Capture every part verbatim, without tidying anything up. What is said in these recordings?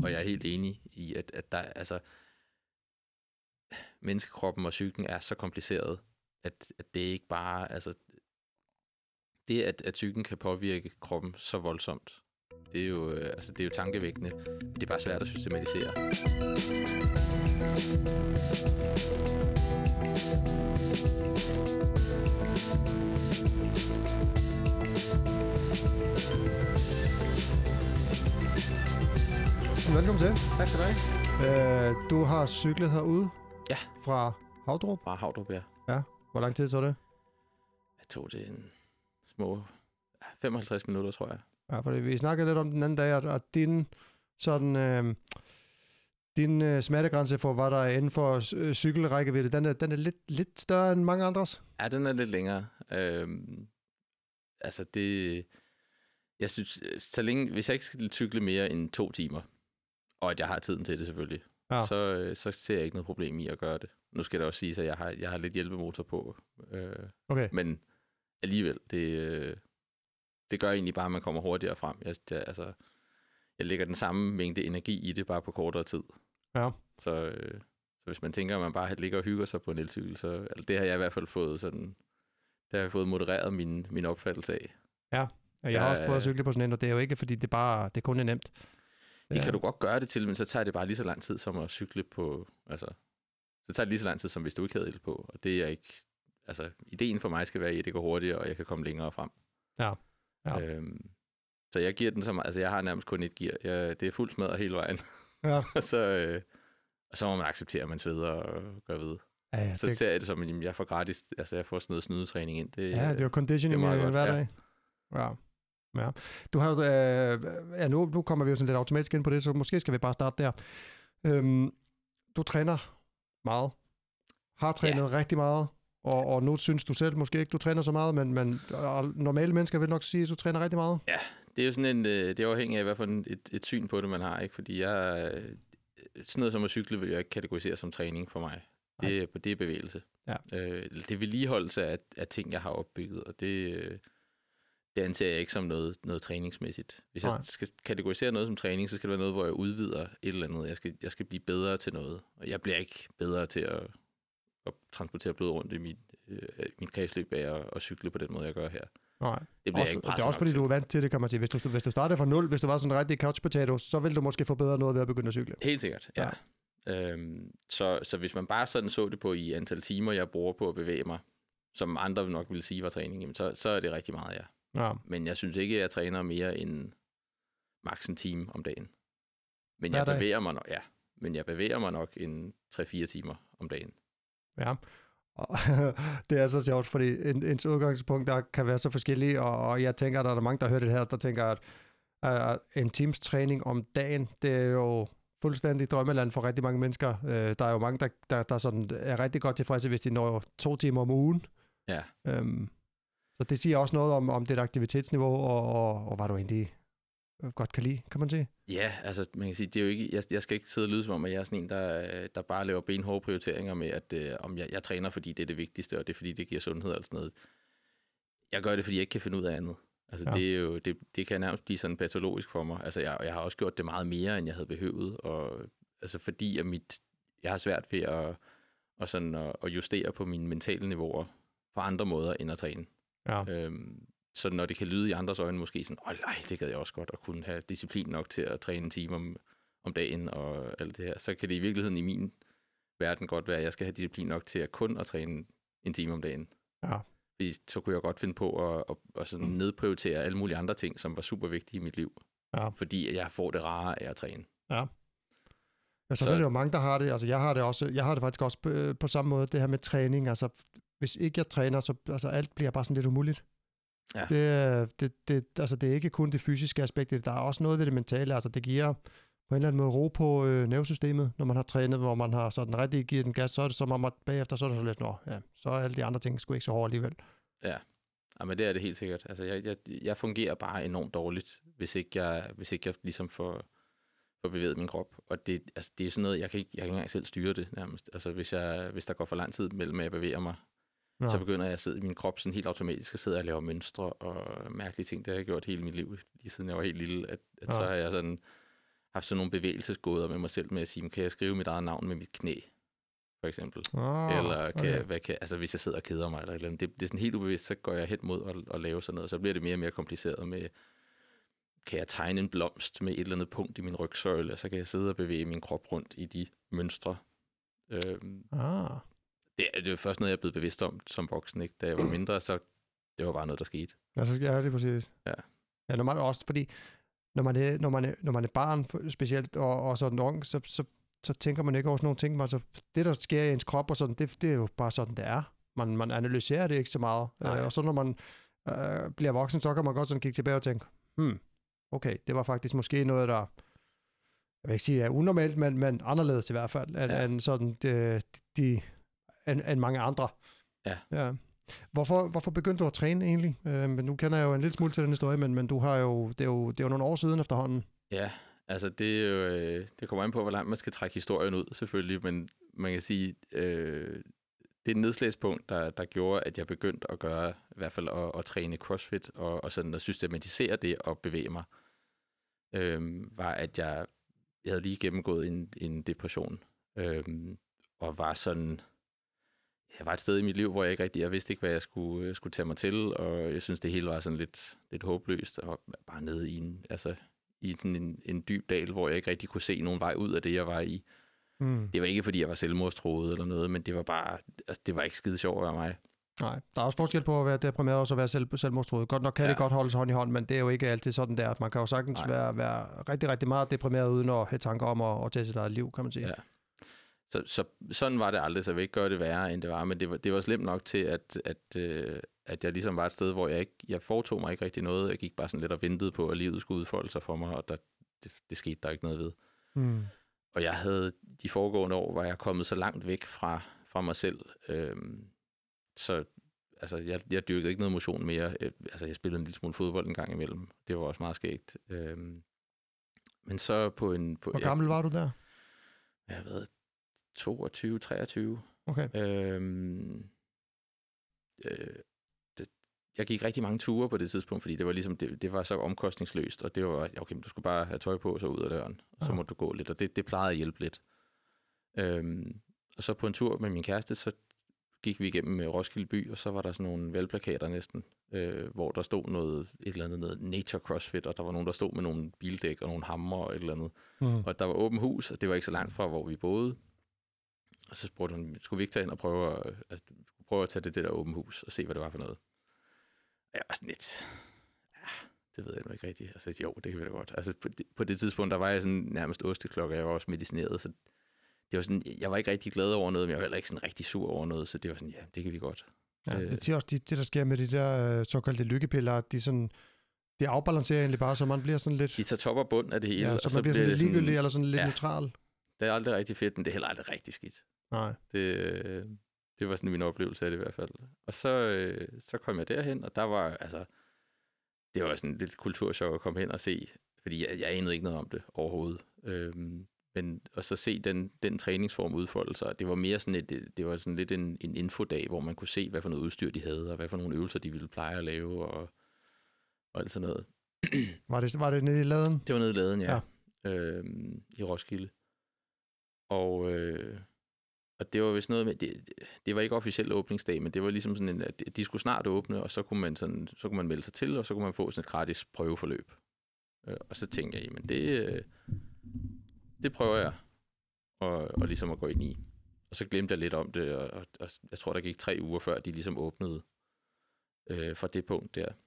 og jeg er helt enig i, at, at der, altså, menneskekroppen og psyken er så kompliceret, at, at det ikke bare, altså, det, at, at psyken kan påvirke kroppen så voldsomt, det er jo, altså, det er jo tankevækkende. Det er bare svært at systematisere. Velkommen til. Tak skal du have. Øh, du har cyklet herude? Ja. Fra Havdrup? Fra Havdrup, ja. Ja. Hvor lang tid tog det? Jeg tog det en små femoghalvtreds minutter, tror jeg. Ja, for vi snakkede lidt om den anden dag, at din sådan... Øh, din øh, smertegrænse for, hvad der er inden for øh, cykelrækkevidde, den er, den er lidt, lidt større end mange andres? Ja, den er lidt længere. Øhm, altså det... Jeg synes, så længe, hvis jeg ikke skal cykle mere end to timer, og at jeg har tiden til det selvfølgelig, ja. så, så ser jeg ikke noget problem i at gøre det. Nu skal det også siges, at jeg har, jeg har lidt hjælpemotor på. Øh, okay. Men alligevel, det, øh, det gør egentlig bare, at man kommer hurtigere frem. Jeg, jeg, altså, jeg lægger den samme mængde energi i det, bare på kortere tid. Ja. Så, øh, så hvis man tænker, at man bare ligger og hygger sig på en elcykel, så altså, det har jeg i hvert fald fået sådan, det har jeg fået modereret min, min opfattelse af. Ja. Og jeg har også prøvet at cykle på sådan en, og det er jo ikke, fordi det bare det kun er nemt. Det kan du godt gøre det til, men så tager det bare lige så lang tid som at cykle på, altså, så tager det lige så lang tid, som hvis du ikke havde el på, og det er ikke, altså, ideen for mig skal være, at det går hurtigere, og jeg kan komme længere frem. Ja. Ja. Øhm, så jeg giver den så meget, altså jeg har nærmest kun et gear, jeg, det er fuldt smadret hele vejen. Ja. og, så, øh, og så må man acceptere, at man sveder og gør ved. Ja, ja, så det... ser jeg det som, at jeg får gratis, altså jeg får sådan noget snydetræning ind. Det, ja, det er jo conditioning hver dag. Ja. Ja. Du har, øh, ja, nu, nu kommer vi jo sådan lidt automatisk ind på det, så måske skal vi bare starte der. Øhm, du træner meget, har trænet ja. rigtig meget, og, og nu synes du selv måske ikke, du træner så meget, men, men normale mennesker vil nok sige, at du træner rigtig meget. Ja, det er jo sådan en, det er afhængigt af, hvad for et, et syn på det, man har, ikke? Fordi jeg, sådan noget som at cykle vil jeg ikke kategorisere som træning for mig. Det, det er bevægelse. Ja. Øh, det er vedligeholdelse af, af ting, jeg har opbygget, og det... Det anser jeg ikke som noget, noget træningsmæssigt. Hvis Nej. jeg skal kategorisere noget som træning, så skal det være noget, hvor jeg udvider et eller andet. Jeg skal, jeg skal blive bedre til noget. Og jeg bliver ikke bedre til at, at transportere blod rundt i mit, øh, mit kredsløb af at, at cykle på den måde, jeg gør her. Nej. Det bliver også, jeg ikke det er også fordi, til. du er vant til det, kan man sige. Hvis du, hvis du startede fra nul, hvis du var sådan en rigtig couch potato, så ville du måske forbedre noget ved at begynde at cykle. Helt sikkert, ja. ja. Øhm, så, så hvis man bare sådan så det på i antal timer, jeg bruger på at bevæge mig, som andre nok ville sige var træning, jamen så, så er det rigtig meget, ja. Ja. Men jeg synes ikke, at jeg træner mere end maks en time om dagen. Men jeg Hver bevæger dag. mig nok, ja. Men jeg bevæger mig nok en tre fire timer om dagen. Ja. Og det er så sjovt, fordi en, ens udgangspunkt der kan være så forskellige, og, og jeg tænker, at der er mange, der hører det her, der tænker, at, at en times træning om dagen, det er jo fuldstændig drømmeland for rigtig mange mennesker. Der er jo mange, der, der, der sådan er rigtig godt tilfredse, hvis de når to timer om ugen. Ja. Øhm, Så det siger også noget om, om dit aktivitetsniveau, og, og, og hvad du egentlig godt kan lide, kan man sige? Ja, altså man kan sige, det er jo ikke, jeg, jeg skal ikke sidde og lyde som om, at jeg er sådan en, der, der bare laver benhårde prioriteringer med, at øh, om jeg, jeg træner, fordi det er det vigtigste, og det er fordi, det giver sundhed og sådan noget. Jeg gør det, fordi jeg ikke kan finde ud af andet. Altså ja. det, er jo, det, det kan nærmest blive sådan patologisk for mig. Altså jeg, jeg har også gjort det meget mere, end jeg havde behøvet, og altså fordi at mit, jeg har svært ved at, og sådan, at, at justere på mine mentale niveauer på andre måder, end at træne. Ja. Øhm, så når det kan lyde i andres øjne måske sådan, åh nej, det gad jeg også godt at kunne have disciplin nok til at træne en time om, om dagen og alt det her, så kan det i virkeligheden i min verden godt være, at jeg skal have disciplin nok til at kun at træne en time om dagen. Ja. Fordi så kunne jeg godt finde på at, at, at sådan nedprioritere alle mulige andre ting, som var super vigtige i mit liv. Ja. Fordi jeg får det rare af at træne. Ja. Ja, så, så er det jo mange, der har det. Altså jeg har det også, jeg har det faktisk også på, på samme måde, det her med træning. Altså hvis ikke jeg træner, så altså, alt bliver bare sådan lidt umuligt. Ja. Det, det, det, altså, det er ikke kun det fysiske aspekt, der er også noget ved det mentale. Altså, det giver på en eller anden måde ro på øh, nervesystemet, når man har trænet, hvor man har sådan rigtig givet den gas, så er det som om, at bagefter så er det så lidt, nå, ja, så er alle de andre ting sgu ikke så hårde alligevel. Ja, ja men det er det helt sikkert. Altså, jeg, jeg, jeg fungerer bare enormt dårligt, hvis ikke jeg, hvis ikke jeg ligesom får, får bevæget min krop. Og det, altså, det er sådan noget, jeg kan ikke, jeg kan ikke engang selv styre det nærmest. Altså, hvis, jeg, hvis der går for lang tid mellem, at jeg bevæger mig, ja. Så begynder jeg at sidde i min krop sådan helt automatisk og sidde og lave mønstre og mærkelige ting. Det har jeg gjort hele mit liv, lige siden jeg var helt lille. At, at ja. Så har jeg sådan haft sådan nogle bevægelsesgåder med mig selv med at sige, kan jeg skrive mit eget navn med mit knæ, for eksempel? Oh, eller kan, okay. hvad kan, altså hvis jeg sidder og keder mig, eller et eller andet. Det, det er sådan helt ubevidst, så går jeg hen mod at, at lave sådan noget, så bliver det mere og mere kompliceret med, kan jeg tegne en blomst med et eller andet punkt i min rygsøjle, og så kan jeg sidde og bevæge min krop rundt i de mønstre. Øhm, ah. det, er, det er først noget, jeg er blevet bevidst om som voksen, ikke? Da jeg var mindre, så det var bare noget, der skete. Altså, ja, det er præcis. Ja. Ja, når man også, fordi når man er, når man er, når man er barn specielt, og, og sådan ung, så, så, så tænker man ikke over sådan nogle ting. Altså, det, der sker i ens krop, og sådan, det, det er jo bare sådan, det er. Man, man analyserer det ikke så meget. Øh, og så når man øh, bliver voksen, så kan man godt sådan kigge tilbage og tænke, hmm, okay, det var faktisk måske noget, der, jeg vil ikke sige er unormalt, men, men anderledes i hvert fald, end, ja. end sådan de, de end, end mange andre. Ja. Ja. Hvorfor, hvorfor begyndte du at træne egentlig? Øh, men nu kender jeg jo en lille smule til den historie, men, men du har jo, det er jo, det er jo nogle år siden efterhånden. Ja, altså det er jo, øh, det kommer an på, hvor langt man skal trække historien ud, selvfølgelig, men man kan sige, øh, det er et nedslagspunkt, der, der gjorde, at jeg begyndte at gøre, i hvert fald at, at træne CrossFit, og, og sådan at systematisere det og bevæge mig, øh, var, at jeg, jeg havde lige gennemgået en, en depression, øh, og var sådan, jeg var et sted i mit liv, hvor jeg ikke rigtig, jeg vidste ikke, hvad jeg skulle, skulle tage mig til, og jeg synes, det hele var sådan lidt, lidt håbløst, og bare nede i en, altså, i en, en dyb dal, hvor jeg ikke rigtig kunne se nogen vej ud af det, jeg var i. Mm. Det var ikke, fordi jeg var selvmordstroet eller noget, men det var bare, altså, det var ikke skide sjovt at være mig. Nej, der er også forskel på at være deprimeret og så være selv, selvmordstroet. Godt nok kan ja. det godt holde sig hånd i hånd, men det er jo ikke altid sådan der. Man kan jo sagtens være, være rigtig, rigtig meget deprimeret, uden at have tanker om at, at tage sit eget liv, kan man sige. Ja. Så, så sådan var det aldrig, så jeg vil ikke gøre det værre, end det var, men det var, det var slemt nok til, at, at, øh, at jeg ligesom var et sted, hvor jeg ikke, jeg foretog mig ikke rigtig noget. Jeg gik bare sådan lidt og ventede på, at livet skulle udfolde sig for mig, og der, det, det skete der ikke noget ved. Mm. Og jeg havde de foregående år, var jeg kommet så langt væk fra, fra mig selv, øhm, så altså, jeg, jeg dyrkede ikke noget motion mere. Jeg, altså, jeg spillede en lille smule fodbold en gang imellem. Det var også meget skægt. Øhm, men så på en... På, Hvor gammel jeg, var du der? Jeg har været toogtyve, treogtyve. Okay. Øhm, øh, det, jeg gik rigtig mange ture på det tidspunkt, fordi det var ligesom det, det var så omkostningsløst, og det var, okay, du skulle bare have tøj på og så ud af døren, og så ja. må du gå lidt, og det, det plejede at hjælpe lidt. Øhm, og så på en tur med min kæreste, så gik vi igennem Roskilde by, og så var der sådan nogle valgplakater næsten, øh, hvor der stod noget, et eller andet, noget Nature CrossFit, og der var nogen, der stod med nogle bildæk og nogle hammer og et eller andet. Mm. Og der var åbent hus, og det var ikke så langt fra, hvor vi boede. Og så spurgte hun, skulle vi ikke tage ind og prøve at, altså, prøve at tage det, det der åbent hus, og se, hvad det var for noget. Og jeg var sådan lidt, ja, det ved jeg nu ikke rigtigt. Altså, jo, det kan vi da godt. Altså, på det, på det tidspunkt, der var jeg sådan nærmest osteklokke, jeg var også medicineret, så det var sådan, jeg var ikke rigtig glad over noget, men jeg var heller ikke sådan rigtig sur over noget, så det var sådan, ja, det kan vi godt. Ja, det er også det, det, der sker med de der øh, såkaldte lykkepiller, de sådan, det afbalancerer egentlig bare, så man bliver sådan lidt... De tager top og bund af det hele. Ja, så og man så bliver sådan lidt ligegyldig, sådan, eller sådan lidt ja, neutral. Det er aldrig rigtig fedt, men det er heller aldrig rigtig skidt. Nej. Det, det var sådan min oplevelse af det i hvert fald. Og så, øh, så kom jeg derhen, og der var, altså, det var sådan lidt kulturschok at komme hen og se, fordi jeg, jeg anede ikke noget om det overhovedet. Øhm, men og så se den, den træningsform udfolde sig, det var mere sådan et, det var sådan lidt en, en infodag, hvor man kunne se, hvad for noget udstyr de havde, og hvad for nogle øvelser de ville pleje at lave, og, og alt sådan noget. Var det, var det nede i Laden? Det var nede i Laden, ja. ja. Øhm, i Roskilde. Og, øh, og det var vist noget med, det, det var ikke officielt åbningsdag, men det var ligesom sådan en, at de skulle snart åbne, og så kunne man, sådan, så kunne man melde sig til, og så kunne man få sådan et gratis prøveforløb. Øh, og så tænkte jeg, jamen det, øh, det prøver jeg og, og ligesom at gå ind i. Og så glemte jeg lidt om det, og, og, og jeg tror, der gik tre uger før, de ligesom åbnede øh, fra det punkt der.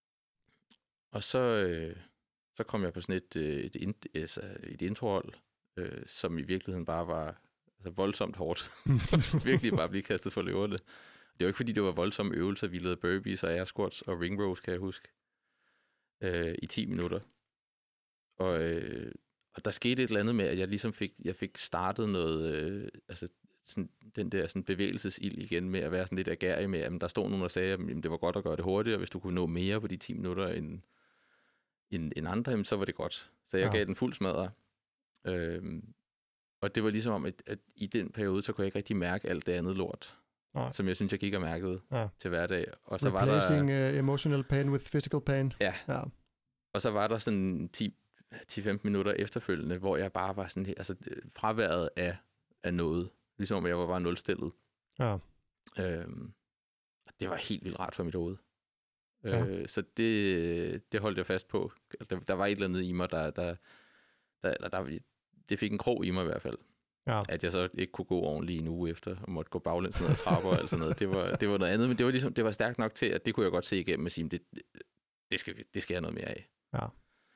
Og så, øh, så kom jeg på sådan et, et, et, et, et introhold, øh, som i virkeligheden bare var altså, voldsomt hårdt. Virkelig bare blive kastet for løverne. Det var ikke, fordi det var voldsomme øvelser. Vi lavede burpees og air squats og ring rows, kan jeg huske, øh, i ti minutter. Og, øh, og der skete et eller andet med, at jeg ligesom fik, jeg fik startet noget, øh, altså sådan, den der sådan bevægelsesild igen med at være sådan lidt agerig med, at der stod nogen, der sagde, at det var godt at gøre det hurtigere, hvis du kunne nå mere på de ti minutter end, end, end andre, så var det godt. Så jeg ja. gav den fuld smadre. Øhm, og det var ligesom om, at, at i den periode, så kunne jeg ikke rigtig mærke alt det andet lort, ja. som jeg synes, jeg gik og mærkede ja. til hverdag. Og så Replacing var der, uh, emotional pain with physical pain. Ja. ja. Og så var der sådan ti, ti til femten minutter efterfølgende, hvor jeg bare var sådan, altså fraværet af, af noget, ligesom jeg var bare nulstillet. Ja. Øhm, det var helt vildt rart for mit hoved. Ja. Øh, så det, det holdt jeg fast på. Der, der var et eller andet i mig, der, der, der, der, der det fik en krog i mig i hvert fald. Ja. At jeg så ikke kunne gå ordentligt en uge efter, og måtte gå baglæns ned ad trapper og alt sådan noget. Det var, det var noget andet, men det var, ligesom, det var stærkt nok til, at det kunne jeg godt se igennem og sige, det, det, skal, det skal jeg noget mere af. Ja.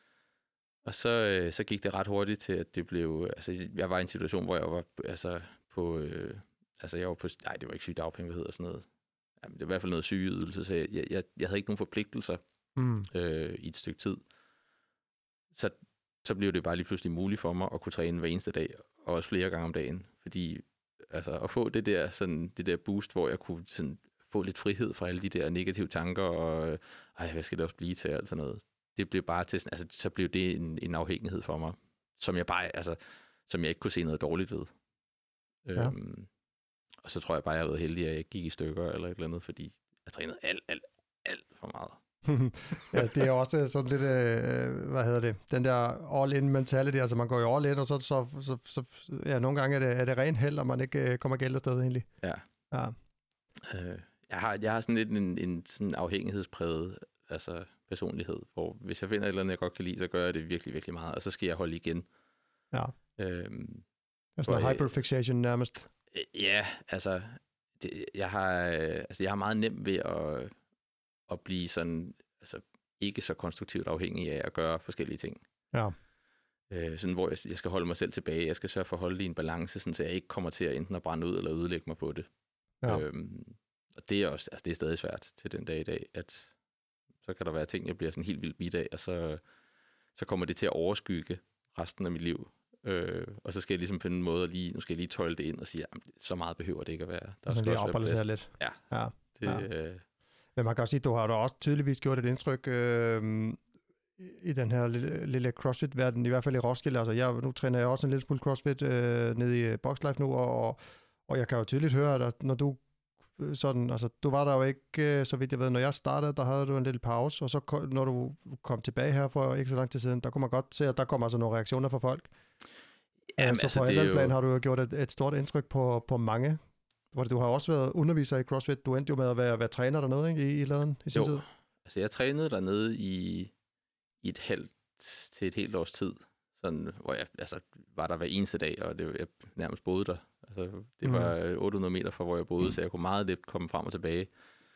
Og så, så gik det ret hurtigt til, at det blev... Altså, jeg var i en situation, hvor jeg var altså, på... Øh, altså, jeg var på... Nej, det var ikke sygedagpenge, hvad hedder sådan noget. Jamen, det var i hvert fald noget sygeydelse, så jeg, jeg, jeg havde ikke nogen forpligtelser mm. øh, i et stykke tid. Så, så blev det bare lige pludselig muligt for mig at kunne træne hver eneste dag, og også flere gange om dagen. Fordi altså, at få det der, sådan, det der boost, hvor jeg kunne sådan, få lidt frihed fra alle de der negative tanker, og ej, hvad skal det også blive til, og alt sådan noget. Det blev bare til, altså, så blev det en, en afhængighed for mig, som jeg bare, altså, som jeg ikke kunne se noget dårligt ved. Ja. Øhm, og så tror jeg bare, jeg har været heldig, at jeg ikke gik i stykker eller et eller andet, fordi jeg trænede alt, alt, alt for meget. Ja, det er også sådan lidt, øh, hvad hedder det, den der all-in mentality, altså man går jo all-in, og så, så, så, så ja, nogle gange er det, er det ren held, og man ikke øh, kommer galt afsted egentlig. Ja. Ja. Øh, jeg, har, jeg har sådan lidt en, en sådan afhængighedspræget altså personlighed, hvor hvis jeg finder et eller andet, jeg godt kan lide, så gør jeg det virkelig, virkelig meget, og så skal jeg holde igen. Ja. Øhm, altså en hyperfixation nærmest. Ja, altså, det, jeg, har, altså, jeg har meget nemt ved at, at blive sådan, altså, ikke så konstruktivt afhængig af at gøre forskellige ting. Ja. Øh, sådan, hvor jeg, jeg skal holde mig selv tilbage. Jeg skal sørge for at holde det i en balance, sådan, så jeg ikke kommer til at enten at brænde ud eller ødelægge mig på det. Ja. Øhm, og det er også, altså, det er stadig svært til den dag i dag, at så kan der være ting, jeg bliver sådan helt vildt bidt af, og så, så kommer det til at overskygge resten af mit liv. Øh, og så skal jeg ligesom finde en måde at lige, nu skal jeg lige tøjle det ind og sige, jamen, så meget behøver det ikke at være. Der altså skal lige afbalancere lidt. Ja. Ja. Det, ja. Øh... Men man kan også sige, du har da også tydeligvis gjort et indtryk øh, i den her lille, lille CrossFit-verden, i hvert fald i Roskilde. Altså jeg, nu træner jeg også en lille smule CrossFit øh, nede i Boxlife nu, og, og jeg kan jo tydeligt høre, at når du sådan, altså du var der jo ikke, så vidt jeg ved, når jeg startede, der havde du en lille pause, og så når du kom tilbage her for ikke så lang tid siden, der kunne man godt se, at der kommer altså nogle reaktioner fra folk. Jamen, så altså, på en eller anden plan jo... har du jo gjort et, et stort indtryk på, på mange. Du har også været underviser i CrossFit. Du endte jo med at være, være træner dernede, ikke, i, i laden i sin jo. tid. Altså jeg trænede dernede i, i et halvt til et helt års tid, sådan, hvor jeg altså, var der hver eneste dag, og det, jeg nærmest boede der. Altså, det var mm. otte hundrede meter fra, hvor jeg boede, mm. så jeg kunne meget let komme frem og tilbage.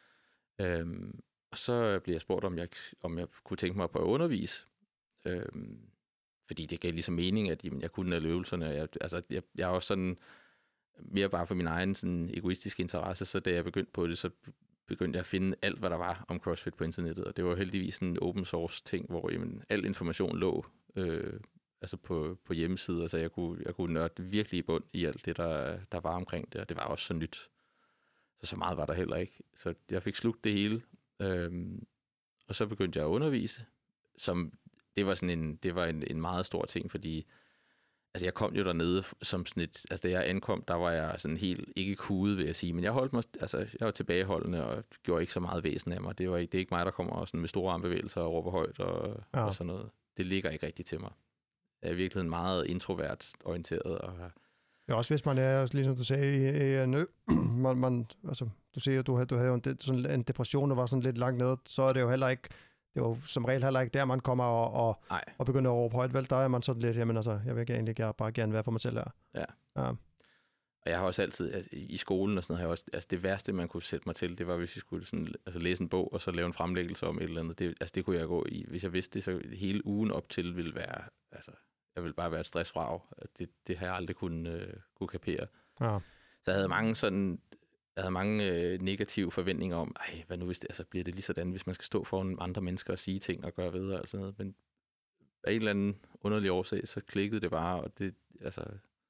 Øhm, og så blev jeg spurgt, om jeg, om jeg kunne tænke mig på at undervise. Øhm, fordi det gav ligesom mening, at jamen, jeg kunne alle øvelserne. Jeg, altså, jeg, jeg er også sådan, mere bare for min egen sådan, egoistiske interesse, så da jeg begyndte på det, så begyndte jeg at finde alt, hvad der var om CrossFit på internettet. Og det var heldigvis en open source ting, hvor jamen, al information lå øh, altså på, på hjemmesider, så jeg kunne, jeg kunne nørde virkelig i bund i alt det, der, der var omkring det, og det var også så nyt. Så så meget var der heller ikke. Så jeg fik slugt det hele, øhm, og så begyndte jeg at undervise, som det var sådan en, det var en, en meget stor ting, fordi altså jeg kom jo dernede som sådan et, altså da jeg ankom, der var jeg sådan helt, ikke kude, vil jeg sige, men jeg holdt mig, altså jeg var tilbageholdende og gjorde ikke så meget væsen af mig. Det var ikke, det er ikke mig, der kommer sådan med store armbevægelser og råber højt og, ja. og sådan noget. Det ligger ikke rigtigt til mig. Jeg er virkelig meget introvert orienteret. Og ja, også hvis man er, ligesom du sagde, nø, man, man, altså du siger, du havde, du havde jo en, sådan en depression, og var sådan lidt langt nede, så er det jo heller ikke, det var som regel heller ikke der, man kommer og, og, og begynder at råbe højt, vel, der er man sådan lidt, jamen altså, jeg vil egentlig jeg bare gerne være for mig selv her. Ja. ja. Og jeg har også altid, altså, i skolen og sådan noget, har jeg også, altså det værste, man kunne sætte mig til, det var, hvis vi skulle sådan, altså, læse en bog, og så lave en fremlæggelse om et eller andet. Det, altså det kunne jeg gå i, hvis jeg vidste det, så hele ugen op til ville være, altså, jeg ville bare være et stressfrag. Det, det har jeg aldrig kunne, øh, kunne kapere. Ja. Så jeg havde mange sådan, jeg havde mange øh, negative forventninger om, ej, hvad nu hvis det, altså bliver det lige sådan, hvis man skal stå foran andre mennesker og sige ting og gøre videre og sådan noget. Men af en eller anden underlig årsag, så klikkede det bare, og det, altså,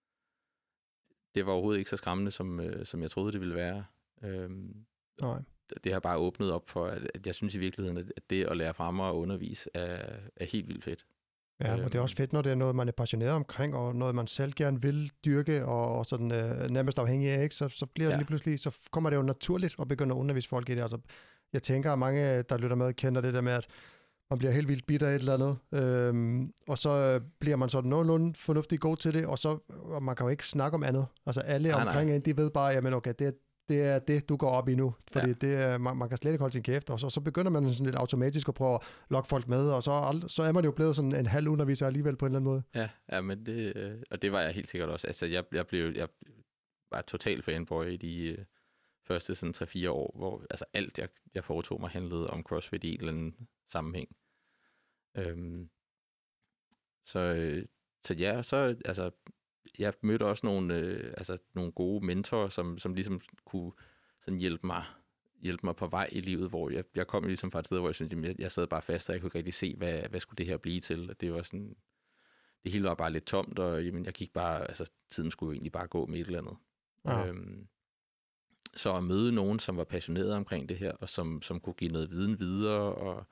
det var overhovedet ikke så skræmmende, som, øh, som jeg troede, det ville være. Øhm, Nej. Det har bare åbnet op for, at, at jeg synes i virkeligheden, at det at lære fremme og undervise er, er helt vildt fedt. Ja, og det er også fedt, når det er noget, man er passioneret omkring, og noget, man selv gerne vil dyrke, og, og sådan øh, nærmest afhængig af, ikke? Så, så bliver det ja. lige pludselig, så kommer det jo naturligt at begynde at undervise folk i det. Altså, jeg tænker, at mange, der lytter med, kender det der med, at man bliver helt vildt bitter af et eller andet, øhm, og så bliver man sådan nogenlunde fornuftig god til det, og så og man kan jo ikke snakke om andet. Altså alle nej, omkring nej. en, de ved bare, jamen okay, det, det er det, du går op i nu, fordi ja. det er, man, man kan slet ikke holde sin kæft, og så, så begynder man sådan lidt automatisk at prøve at lokke folk med, og så, så er man jo blevet sådan en halv underviser alligevel på en eller anden måde. Ja, ja men det, og det var jeg helt sikkert også. Altså jeg, jeg blev, jeg var total fanboy i de uh, første sådan tre fire år, hvor altså alt, jeg, jeg foretog mig, handlede om CrossFit i en eller anden sammenhæng. Øhm, så, øh, så ja, så altså, jeg mødte også nogle, øh, altså, nogle gode mentorer, som, som ligesom kunne sådan hjælpe mig, hjælpe mig på vej i livet, hvor jeg, jeg kom ligesom fra et sted, hvor jeg synes, jeg, jeg sad bare fast, og jeg kunne ikke rigtig se, hvad, hvad skulle det her blive til. Og det var sådan, det hele var bare lidt tomt, og jamen, jeg gik bare, altså tiden skulle jo egentlig bare gå med et eller andet. Ja. Øhm, så at møde nogen, som var passionerede omkring det her, og som, som kunne give noget viden videre, og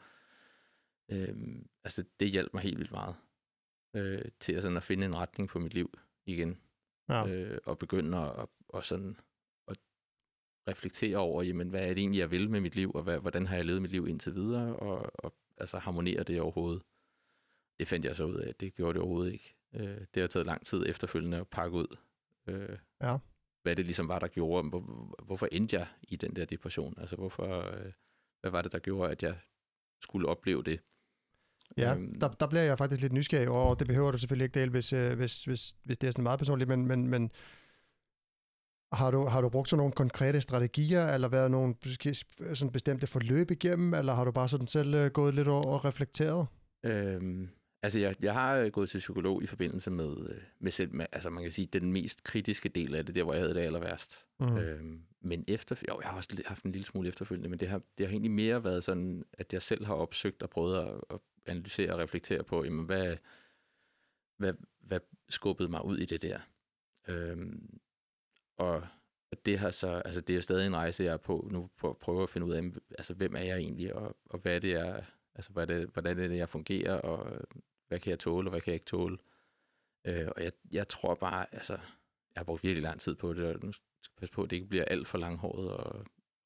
øhm, altså det hjalp mig helt vildt meget øh, til at, sådan at finde en retning på mit liv igen. Ja. Øh, og begynde at, og sådan, at reflektere over, jamen, hvad er det egentlig, jeg vil med mit liv, og hvad, hvordan har jeg levet mit liv indtil videre, og, og altså harmonere det overhovedet. Det fandt jeg så ud af, det gjorde det overhovedet ikke. Øh, det har taget lang tid efterfølgende at pakke ud, øh, ja. hvad det ligesom var, der gjorde, hvor, hvorfor endte jeg i den der depression, altså hvorfor, øh, hvad var det, der gjorde, at jeg skulle opleve det. Ja, øhm, der, der bliver jeg faktisk lidt nysgerrig over, og det behøver du selvfølgelig ikke dele, hvis, hvis, hvis, hvis det er sådan meget personligt, men, men, men har, du, har du brugt sådan nogle konkrete strategier, eller været nogle sådan bestemte forløb igennem, eller har du bare sådan selv gået lidt over og reflekteret? Øhm, altså, jeg, jeg har gået til psykolog i forbindelse med, med selv, med, altså man kan sige, den mest kritiske del af det, der hvor jeg havde det aller værst. Mm. Øhm, men efter, jo, jeg har også haft en lille smule efterfølgende, men det har, det har egentlig mere været sådan, at jeg selv har opsøgt og prøvet at, at analysere og reflektere på, jamen, hvad, hvad, hvad skubbede mig ud i det der. Øhm, og det har så, altså det er stadig en rejse, jeg er på nu, på at prøve at finde ud af, altså hvem er jeg egentlig, og, og hvad det er, altså hvad det, hvordan er det, jeg fungerer, og hvad kan jeg tåle, og hvad kan jeg ikke tåle. Øh, og jeg, jeg tror bare, altså, jeg har brugt virkelig lang tid på det, og nu skal jeg passe på, at det ikke bliver alt for langhåret, og,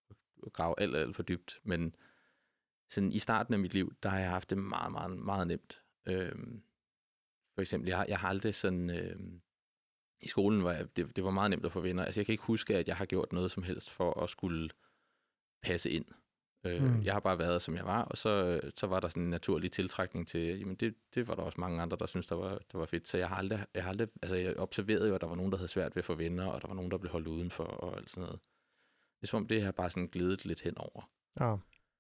og grave alt, alt for dybt, men sådan i starten af mit liv, der har jeg haft det meget, meget, meget nemt. Øhm, for eksempel, jeg har, jeg har aldrig sådan, øhm, i skolen var jeg, det, det var meget nemt at få venner. Altså jeg kan ikke huske, at jeg har gjort noget som helst for at skulle passe ind. Øh, mm. Jeg har bare været, som jeg var, og så, så var der sådan en naturlig tiltrækning til, jamen det, det var der også mange andre, der syntes, der var, der var fedt. Så jeg har aldrig, jeg har aldrig, altså jeg observerede jo, at der var nogen, der havde svært ved at få venner, og der var nogen, der blev holdt udenfor, og alt sådan noget. Det er som om, det har bare sådan glidet lidt henover. Ja.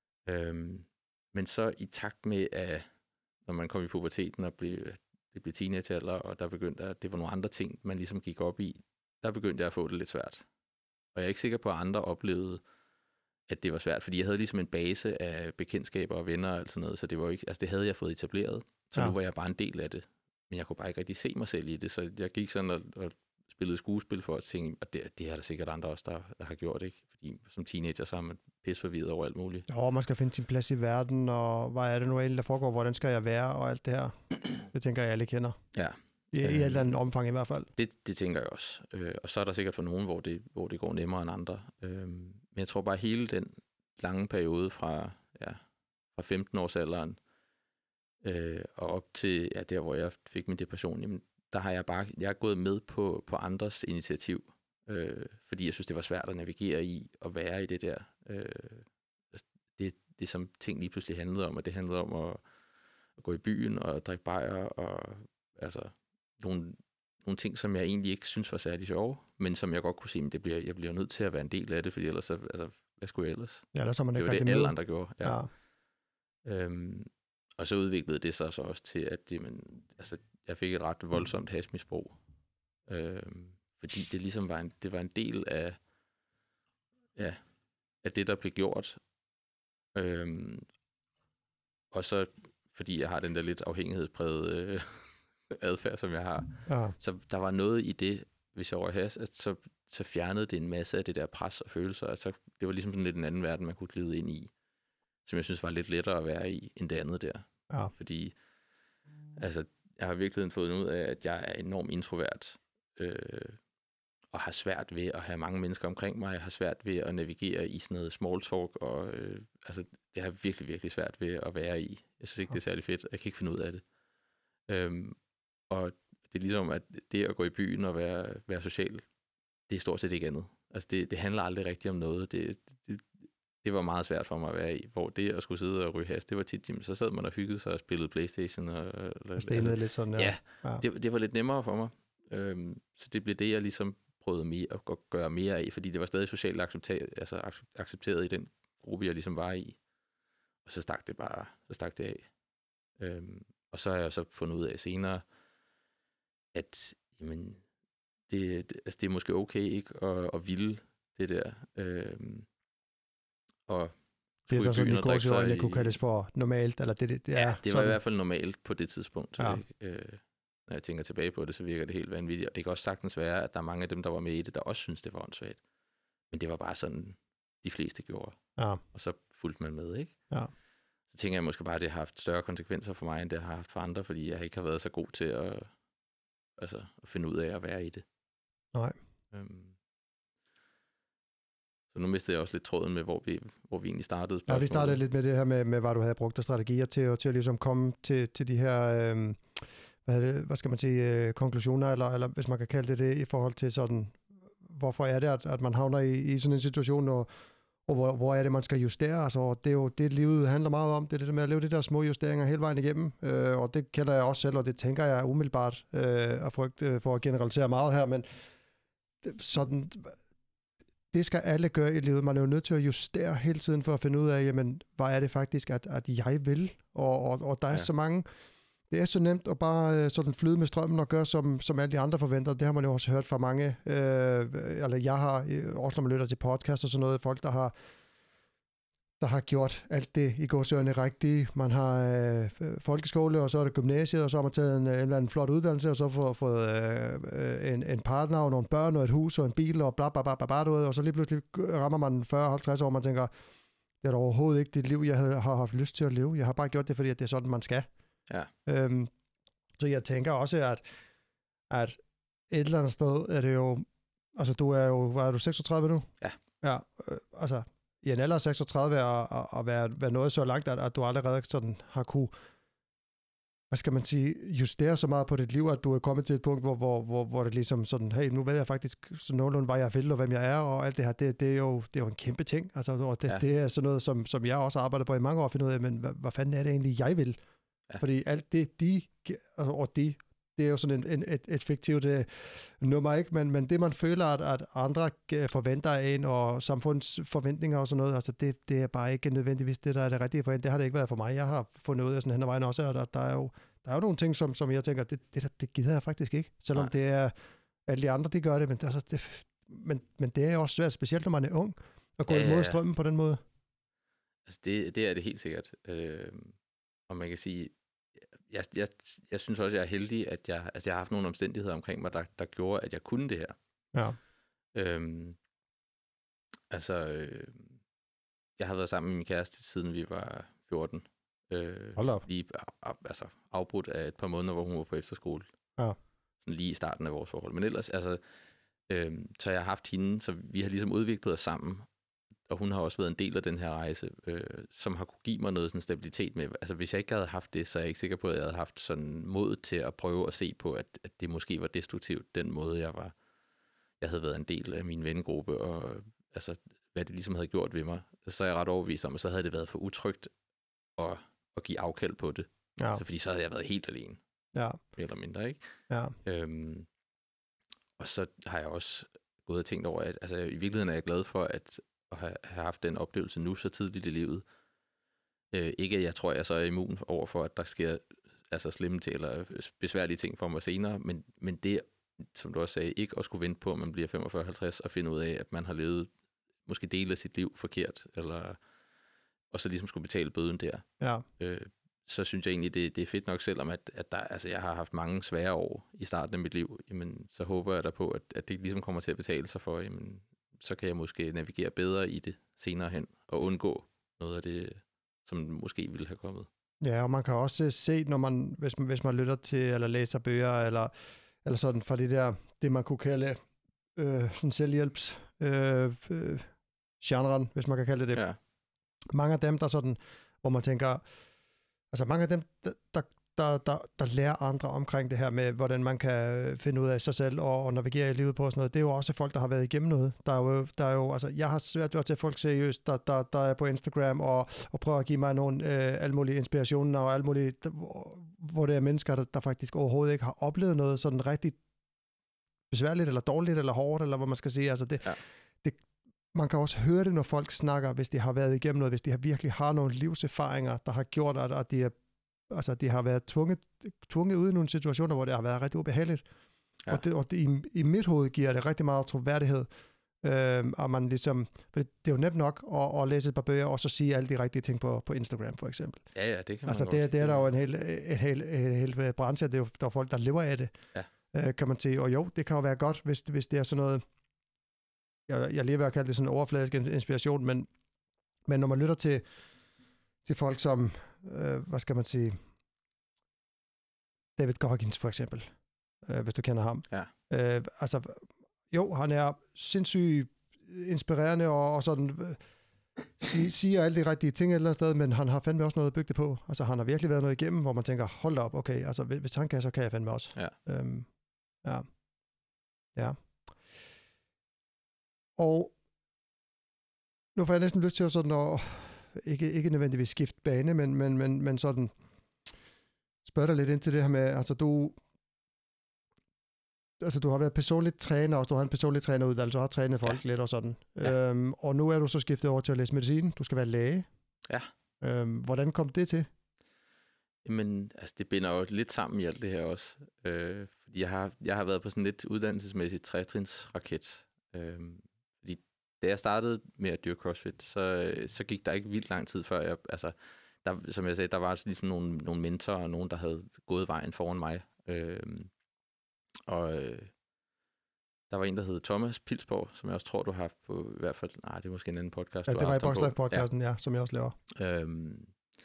Øhm, men så i takt med, at når man kom i puberteten og blev, det blev teenagealder, og der begyndte at det var nogle andre ting, man ligesom gik op i, der begyndte jeg at få det lidt svært. Og jeg er ikke sikker på, at andre oplevede, at det var svært, fordi jeg havde ligesom en base af bekendtskaber og venner og alt sådan noget, så det var ikke, altså det havde jeg fået etableret, så ja. Nu var jeg bare en del af det, men jeg kunne bare ikke rigtig se mig selv i det, så jeg gik sådan og, og spillede skuespil for at tænke, at det, det er der sikkert andre også, der, der har gjort, ikke? Fordi som teenager, så har man pisforvirret over alt muligt. Ja, man skal finde sin plads i verden, og hvad er det nu egentlig, der foregår, hvordan skal jeg være, og alt det her. Det tænker jeg, alle kender. Ja. I, øh, i et eller andet omfang i hvert fald. Det, det tænker jeg også. Øh, og så er der sikkert for nogen, hvor det, hvor det går nemmere end andre. Øh, men jeg tror bare, hele den lange periode fra, ja, fra femten-årsalderen øh, og op til ja, der, hvor jeg fik min depression, jamen, der har jeg bare jeg er gået med på, på andres initiativ, øh, fordi jeg synes, det var svært at navigere i og være i det der. Øh, det, det som ting lige pludselig handlede om, og det handlede om at, at gå i byen og drikke bajer, og altså nogle, nogle ting, som jeg egentlig ikke synes var særlig sjove, men som jeg godt kunne sige, at det bliver, jeg bliver nødt til at være en del af det, fordi ellers, altså, hvad skulle jeg ellers? Ja, ellers har man det ikke var det, med. alle andre gjorde. Ja. Ja. Øhm, og så udviklede det sig så også til, at jamen, altså, jeg fik et ret voldsomt hashmisbrug. Øhm, fordi det ligesom var en, det var en del af, ja, af det, der blev gjort. Øhm, og så, fordi jeg har den der lidt afhængighedsprægede øh, adfærd, som jeg har. Ja. Så der var noget i det, hvis jeg var hash, at så, så fjernede det en masse af det der pres og følelser. Altså, det var ligesom sådan lidt en anden verden, man kunne glide ind i, som jeg synes var lidt lettere at være i, end det andet der. Ja. Fordi, altså, jeg har virkelig fået ud af, at jeg er enormt introvert. Øh, og har svært ved at have mange mennesker omkring mig. Jeg har svært ved at navigere i sådan noget small talk, og øh, altså, det har virkelig, virkelig svært ved at være i. Jeg synes ikke, det er særlig fedt. Jeg kan ikke finde ud af det. Øhm, og det er ligesom, at det at gå i byen og være, være social, det er stort set ikke andet. Altså, det, det handler aldrig rigtigt om noget. Det, det, det var meget svært for mig at være i, hvor det at skulle sidde og ryge has, det var tit, jamen, så sad man og hyggede sig og spillede PlayStation. Og, og stenede altså, lidt sådan, ja. Ja, ja. Det, det var lidt nemmere for mig. Øhm, så det blev det, jeg ligesom prøvede mere, at gøre mere af, fordi det var stadig socialt accepteret, altså accepteret i den gruppe, jeg ligesom var i. Og så stak det bare, så stak det af. Øhm, og så har jeg så fundet ud af senere, at jamen, det, det, altså, det er måske okay ikke at, at ville det der. Øhm, og det er så sådan, det går til øjnene kunne kaldes for normalt, eller det, det, det er ja, det var sådan. I hvert fald normalt på det tidspunkt. Ja. Øh, når jeg tænker tilbage på det, så virker det helt vanvittigt. Og det kan også sagtens være, at der er mange af dem, der var med i det, der også synes, det var åndssvagt. Men det var bare sådan, de fleste gjorde. Ja. Og så fulgte man med, ikke? Ja. Så tænker jeg måske bare, at det har haft større konsekvenser for mig, end det har haft for andre, fordi jeg ikke har været så god til at, altså, at finde ud af at være i det. Nej. Øhm. Så nu mistede jeg også lidt tråden med, hvor vi, hvor vi egentlig startede. Ja, vi startede lidt med det her med, med hvad du havde brugt af strategier til, til at ligesom komme til, til de her, øh, hvad, det, hvad skal man sige, øh, konklusioner, eller, eller hvis man kan kalde det det, i forhold til sådan, hvorfor er det, at, at man havner i, i sådan en situation, og, og hvor, hvor er det, man skal justere. Altså, det er jo det, livet handler meget om, det er det der med at lave de der små justeringer hele vejen igennem, øh, og det kender jeg også selv, og det tænker jeg umiddelbart øh, af frygt øh, for at generalisere meget her, men sådan... Det skal alle gøre i livet. Man er jo nødt til at justere hele tiden for at finde ud af, jamen, hvad er det faktisk, at, at jeg vil? Og, og, og der er ja. så mange... Det er så nemt at bare sådan flyde med strømmen og gøre, som, som alle de andre forventer. Det har man jo også hørt fra mange. Øh, eller jeg har, også når man lytter til podcast og sådan noget, folk, der har, der har gjort alt det i gåseøjne rigtigt. Man har øh, folkeskole, og så er det gymnasiet, og så har man taget en, en eller anden flot uddannelse, og så får fået øh, en, en partner, og nogle børn, og et hus, og en bil, og bla bla bla bla, bla, og så lige pludselig rammer man fyrre halvtreds år, og man tænker, det er da overhovedet ikke det liv, jeg havde, har haft lyst til at leve. Jeg har bare gjort det, fordi det er sådan, man skal. Ja. Øhm, så jeg tænker også, at, at et eller andet sted er det jo, altså du er jo, hvad er du, seksogtredive nu? Ja. Ja, øh, altså i en alder af seksogtredive at, at, at være, være noget så langt, at, at du allerede sådan har kunne, hvad skal man sige, justere så meget på dit liv, at du er kommet til et punkt, hvor, hvor, hvor, hvor det ligesom sådan, hey, nu ved jeg faktisk så nogenlunde, hvad jeg vil, og hvem jeg er, og alt det her, det, det, er, jo, det er jo en kæmpe ting. Altså, og det, ja. det er sådan noget, som, som jeg også arbejder på i mange år, at finde ud af, men hvad, hvad fanden er det egentlig, jeg vil? Ja. Fordi alt det, de, og de, det er jo sådan en, en, et, et fiktivt uh, nummer, ikke? Men, men det, man føler, at, at andre forventer af en, og samfundsforventninger og sådan noget, altså det, det er bare ikke nødvendigvis det, der er det rigtige for en. Det har det ikke været for mig. Jeg har fundet ud af sådan hen ad vejen også, at der, der er jo der er jo nogle ting, som, som jeg tænker, det, det, det gider jeg faktisk ikke. Selvom Nej. det er, alle de andre, de gør det, men, altså, det, men, men det er jo også svært, specielt når man er ung, at gå ja, imod strømmen på den måde. Altså det, det er det helt sikkert. Øh, og man kan sige, Jeg, jeg, jeg synes også, jeg er heldig, at jeg, altså jeg har haft nogle omstændigheder omkring mig, der, der gjorde, at jeg kunne det her. Ja. Øhm, altså, øh, jeg har været sammen med min kæreste, siden vi var fjorten. Øh, Hold op. Lige altså, afbrudt af et par måneder, hvor hun var på efterskole. Ja. Sådan lige i starten af vores forhold. Men ellers, altså, øh, så jeg har haft hende, så vi har ligesom udviklet os sammen. Og hun har også været en del af den her rejse, øh, som har kunne give mig noget sådan stabilitet med. Altså hvis jeg ikke havde haft det, så er jeg ikke sikker på, at jeg havde haft sådan mod til at prøve at se på, at, at det måske var destruktivt, den måde jeg var. Jeg havde været en del af min vennegruppe, og altså hvad det ligesom havde gjort ved mig. Så er jeg ret overbevist om, at så havde det været for utrygt at, at give afkald på det. Ja. Altså fordi så havde jeg været helt alene. Ja. Mere eller mindre, ikke? Ja. Øhm, og så har jeg også gået og tænkt over, at altså, i virkeligheden er jeg glad for, at at have, have haft den oplevelse nu så tidligt i livet. Øh, ikke at jeg tror, jeg så er immun over for, at der sker altså slemme til eller besværlige ting for mig senere, men, men det, som du også sagde, ikke at skulle vente på, at man bliver femogfyrre halvtreds og finde ud af, at man har levet måske dele af sit liv forkert, eller, og så ligesom skulle betale bøden der. Ja. Øh, så synes jeg egentlig, det, det er fedt nok, selvom at, at der, altså, jeg har haft mange svære år i starten af mit liv, jamen, så håber jeg da på, at, at det ligesom kommer til at betale sig for, jamen, så kan jeg måske navigere bedre i det senere hen, og undgå noget af det, som måske ville have kommet. Ja, og man kan også se, når man, hvis man, hvis man lytter til, eller læser bøger, eller, eller sådan, for det der, det man kunne kalde øh, sådan selvhjælps øh, øh, genren, hvis man kan kalde det det. Ja. Mange af dem, der sådan, hvor man tænker, altså mange af dem, der, der, der, der, der lærer andre omkring det her med, hvordan man kan finde ud af sig selv og, og navigere i livet på og sådan noget. Det er jo også folk, der har været igennem noget. Der er jo, der er jo altså, jeg har svært ved at tage folk seriøst, der, der, der er på Instagram og, og prøver at give mig nogle øh, alle mulige inspirationer og alle mulige, der, hvor det er mennesker, der, der faktisk overhovedet ikke har oplevet noget sådan rigtig besværligt eller dårligt eller hårdt, eller hvad man skal sige. Altså det, ja. det, man kan også høre det, når folk snakker, hvis de har været igennem noget, hvis de har virkelig har nogle livserfaringer, der har gjort, at, at de er Altså, de har været tvunget, tvunget ud i nogle situationer, hvor det har været rigtig ubehageligt. Ja. Og, det, og det, i, i mit hoved giver det rigtig meget troværdighed. Øhm, og man ligesom, for det, det er jo nemt nok at, at læse et par bøger, og så sige alle de rigtige ting på, på Instagram, for eksempel. Ja, ja, det kan man altså, godt. Det, det er der jo en hel, en hel, en hel branche, det er jo, der er folk, der lever af det, ja. øh, kan man sige. Og jo, det kan jo være godt, hvis, hvis det er sådan noget, jeg, jeg lige vil kalde det sådan en overfladisk inspiration, men, men når man lytter til, til folk som, øh, hvad skal man sige, David Goggins for eksempel, øh, hvis du kender ham. Ja. Øh, altså, jo, han er sindssygt inspirerende og, og sådan øh, sig, siger alle de rigtige ting et eller andet sted, men han har fandme også noget at bygge det på. Altså, han har virkelig været noget igennem, hvor man tænker, hold op, okay, altså, hvis han kan, så kan jeg fandme også. Ja. Øhm, ja. Ja. Og nu får jeg næsten lyst til at sådan at, ikke, ikke nødvendigvis skifte bane, men, men, men, men sådan spørge dig lidt ind til det her med, altså du, altså du har været personligt træner, og du har en personlig træneruddannelse, du har trænet folk ja. lidt og sådan. Ja. Øhm, og nu er du så skiftet over til at læse medicin. Du skal være læge. Ja. Øhm, hvordan kom det til? Jamen, altså det binder jo lidt sammen i alt det her også. Øh, fordi jeg har, jeg har været på sådan lidt uddannelsesmæssigt trætrinsraket. Øh, fordi da jeg startede med at dyrke CrossFit, så, så gik der ikke vildt lang tid før jeg, altså der, som jeg sagde, der var altså ligesom nogle, nogle mentorer og nogen, der havde gået vejen foran mig. Øh, og øh, der var en, der hed Thomas Pilsborg, som jeg også tror, du har haft på i hvert fald, nej, det er måske en anden podcast. Ja, det var i Boxlife-podcasten, ja. ja, som jeg også laver. Øh,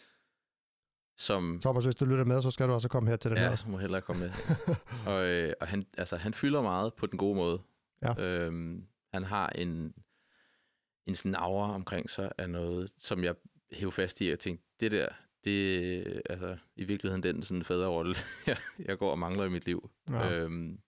som... Thomas, hvis du lytter med, så skal du også komme her til den ja, her. Ja, så må hellere komme med. og øh, og han, altså, han fylder meget på den gode måde. Ja. Øh, han har en, en sådan aura omkring sig af noget, som jeg hæv fast i, og tænkte, det der, det altså i virkeligheden den sådan faderrolle, jeg, jeg går og mangler i mit liv. Ja. Øhm,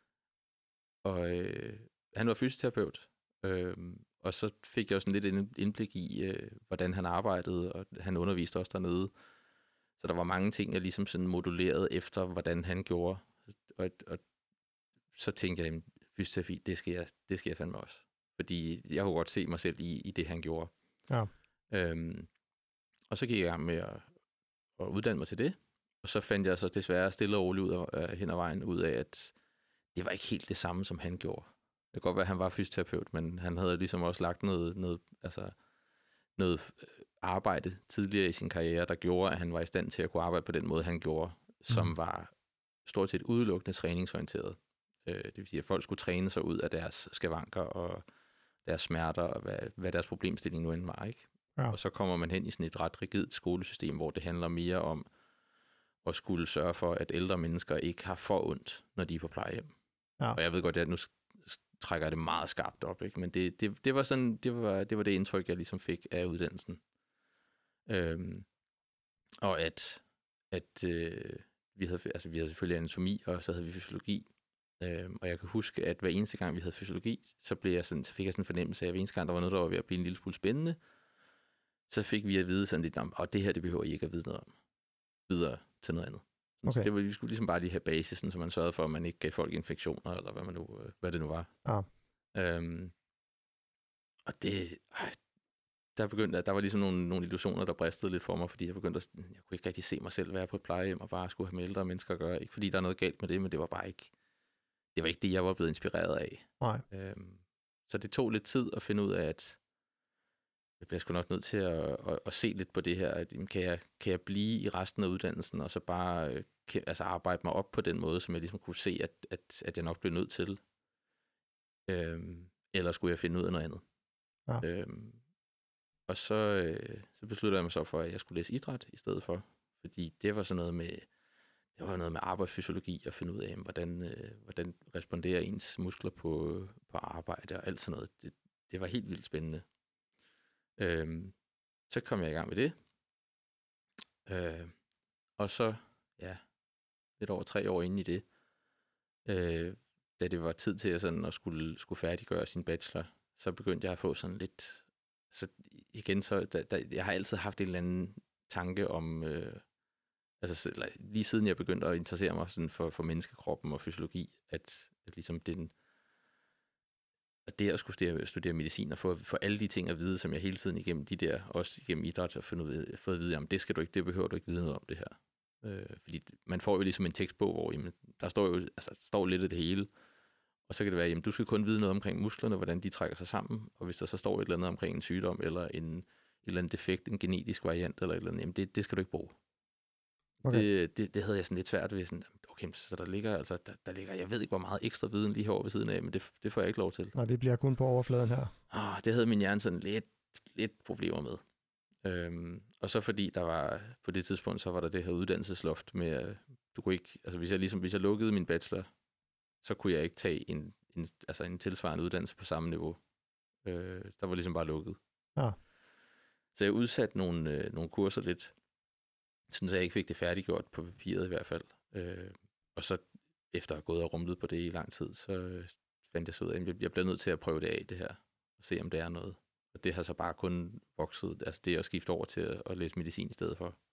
og øh, han var fysioterapeut, øhm, og så fik jeg også sådan lidt indblik i, øh, hvordan han arbejdede, og han underviste også dernede. Så der var mange ting, jeg ligesom sådan modulerede efter, hvordan han gjorde. Og, og så tænkte jeg, fysioterapi, det skal jeg, det skal jeg fandme også. Fordi jeg kunne godt se mig selv i, i det, han gjorde. Ja. Øhm, og så gik jeg i gang med at, at uddanne mig til det. Og så fandt jeg så desværre stille og roligt ud af, hen ad vejen ud af, at det var ikke helt det samme, som han gjorde. Det kan godt være, at han var fysioterapeut, men han havde ligesom også lagt noget, noget, altså noget arbejde tidligere i sin karriere, der gjorde, at han var i stand til at kunne arbejde på den måde, han gjorde, som mm. var stort set udelukkende træningsorienteret. Det vil sige, at folk skulle træne sig ud af deres skavanker og deres smerter, og hvad, hvad deres problemstilling nu end var, ikke? Ja. Og så kommer man hen i sådan et ret rigidt skolesystem, hvor det handler mere om at skulle sørge for, at ældre mennesker ikke har for ondt, når de er på plejehjem. Ja. Og jeg ved godt, at nu trækker jeg det meget skarpt op, ikke? Men det, det, det, var sådan, det, var, det var det indtryk, jeg ligesom fik af uddannelsen. Øhm, og at, at øh, vi, havde, altså, vi havde selvfølgelig anatomi, og så havde vi fysiologi. Øhm, og jeg kan huske, at hver eneste gang, vi havde fysiologi, så, blev jeg sådan, så fik jeg sådan en fornemmelse af, at hver eneste gang, der var noget, der var ved at blive en lille smule spændende, så fik vi at vide sådan lidt om, og det her, det behøver I ikke at vide noget om. Videre til noget andet. Okay. Så det var, vi skulle ligesom bare lige have basisen, så man sørgede for, at man ikke gav folk infektioner, eller hvad, man nu, hvad det nu var. Ja. Øhm, og det, ej, der begyndte, der var ligesom nogle, nogle illusioner, der bristede lidt for mig, fordi jeg begyndte at, jeg kunne ikke rigtig se mig selv være på et plejehjem, og bare skulle have med ældre mennesker at gøre. Ikke fordi der er noget galt med det, men det var bare ikke, det var ikke det, jeg var blevet inspireret af. Nej. Øhm, så det tog lidt tid at finde ud af, at jeg bliver sgu nok nødt til at, at, at se lidt på det her, at kan jeg, kan jeg blive i resten af uddannelsen, og så bare kan, altså arbejde mig op på den måde, som jeg ligesom kunne se, at, at, at jeg nok blev nødt til. Øhm, eller skulle jeg finde ud af noget andet. Ja. Øhm, og så, øh, så besluttede jeg mig så for, at jeg skulle læse idræt i stedet for. Fordi det var sådan noget med, det det var noget med arbejdsfysiologi at finde ud af, hvordan, øh, hvordan responderer ens muskler på, på arbejde og alt sådan noget. Det, det var helt vildt spændende. Øhm, så kom jeg i gang med det. Øh, og så, ja, lidt over tre år inde i det, øh, da det var tid til at, sådan, at skulle, skulle færdiggøre sin bachelor, så begyndte jeg at få sådan lidt, så igen, så, da, da, jeg har altid haft en eller anden tanke om, øh, altså eller, lige siden jeg begyndte at interessere mig sådan for, for menneskekroppen og fysiologi, at, at ligesom den, at det at skulle studere, studere medicin og få, få alle de ting at vide, som jeg hele tiden igennem de der, også igennem idræt, har fået, fået at vide, jamen det skal du ikke, det behøver du ikke vide noget om det her. Øh, fordi man får jo ligesom en tekstbog, hvor jamen, der står jo, altså der står lidt af det hele, og så kan det være, jamen du skal kun vide noget omkring musklerne, hvordan de trækker sig sammen, og hvis der så står et eller andet omkring en sygdom, eller en, en eller anden defekt, en genetisk variant, eller et eller andet, jamen det, det skal du ikke bruge. Okay. Det, det, det havde jeg sådan lidt svært ved, sådan, okay, så der ligger, altså, der, der ligger, jeg ved ikke, hvor meget ekstra viden lige herovre ved siden af, men det, det får jeg ikke lov til. Nej, vi bliver kun på overfladen her. Ah, det havde min hjerne sådan lidt, lidt problemer med. Øhm, og så fordi der var, på det tidspunkt, så var der det her uddannelsesloft med, du kunne ikke, altså hvis jeg ligesom, hvis jeg lukkede min bachelor, så kunne jeg ikke tage en, en, altså en tilsvarende uddannelse på samme niveau. Øh, der var ligesom bare lukket. Ja. Så jeg udsatte nogle, øh, nogle kurser lidt, sådan så jeg ikke fik det færdiggjort på papiret i hvert fald. Øh, og så efter at have gået og rumlet på det i lang tid, så øh, fandt jeg så ud af, at jeg bliver nødt til at prøve det af, det her, og se om det er noget. Og det har så bare kun vokset, altså det at skifte over til at, at læse medicin i stedet for.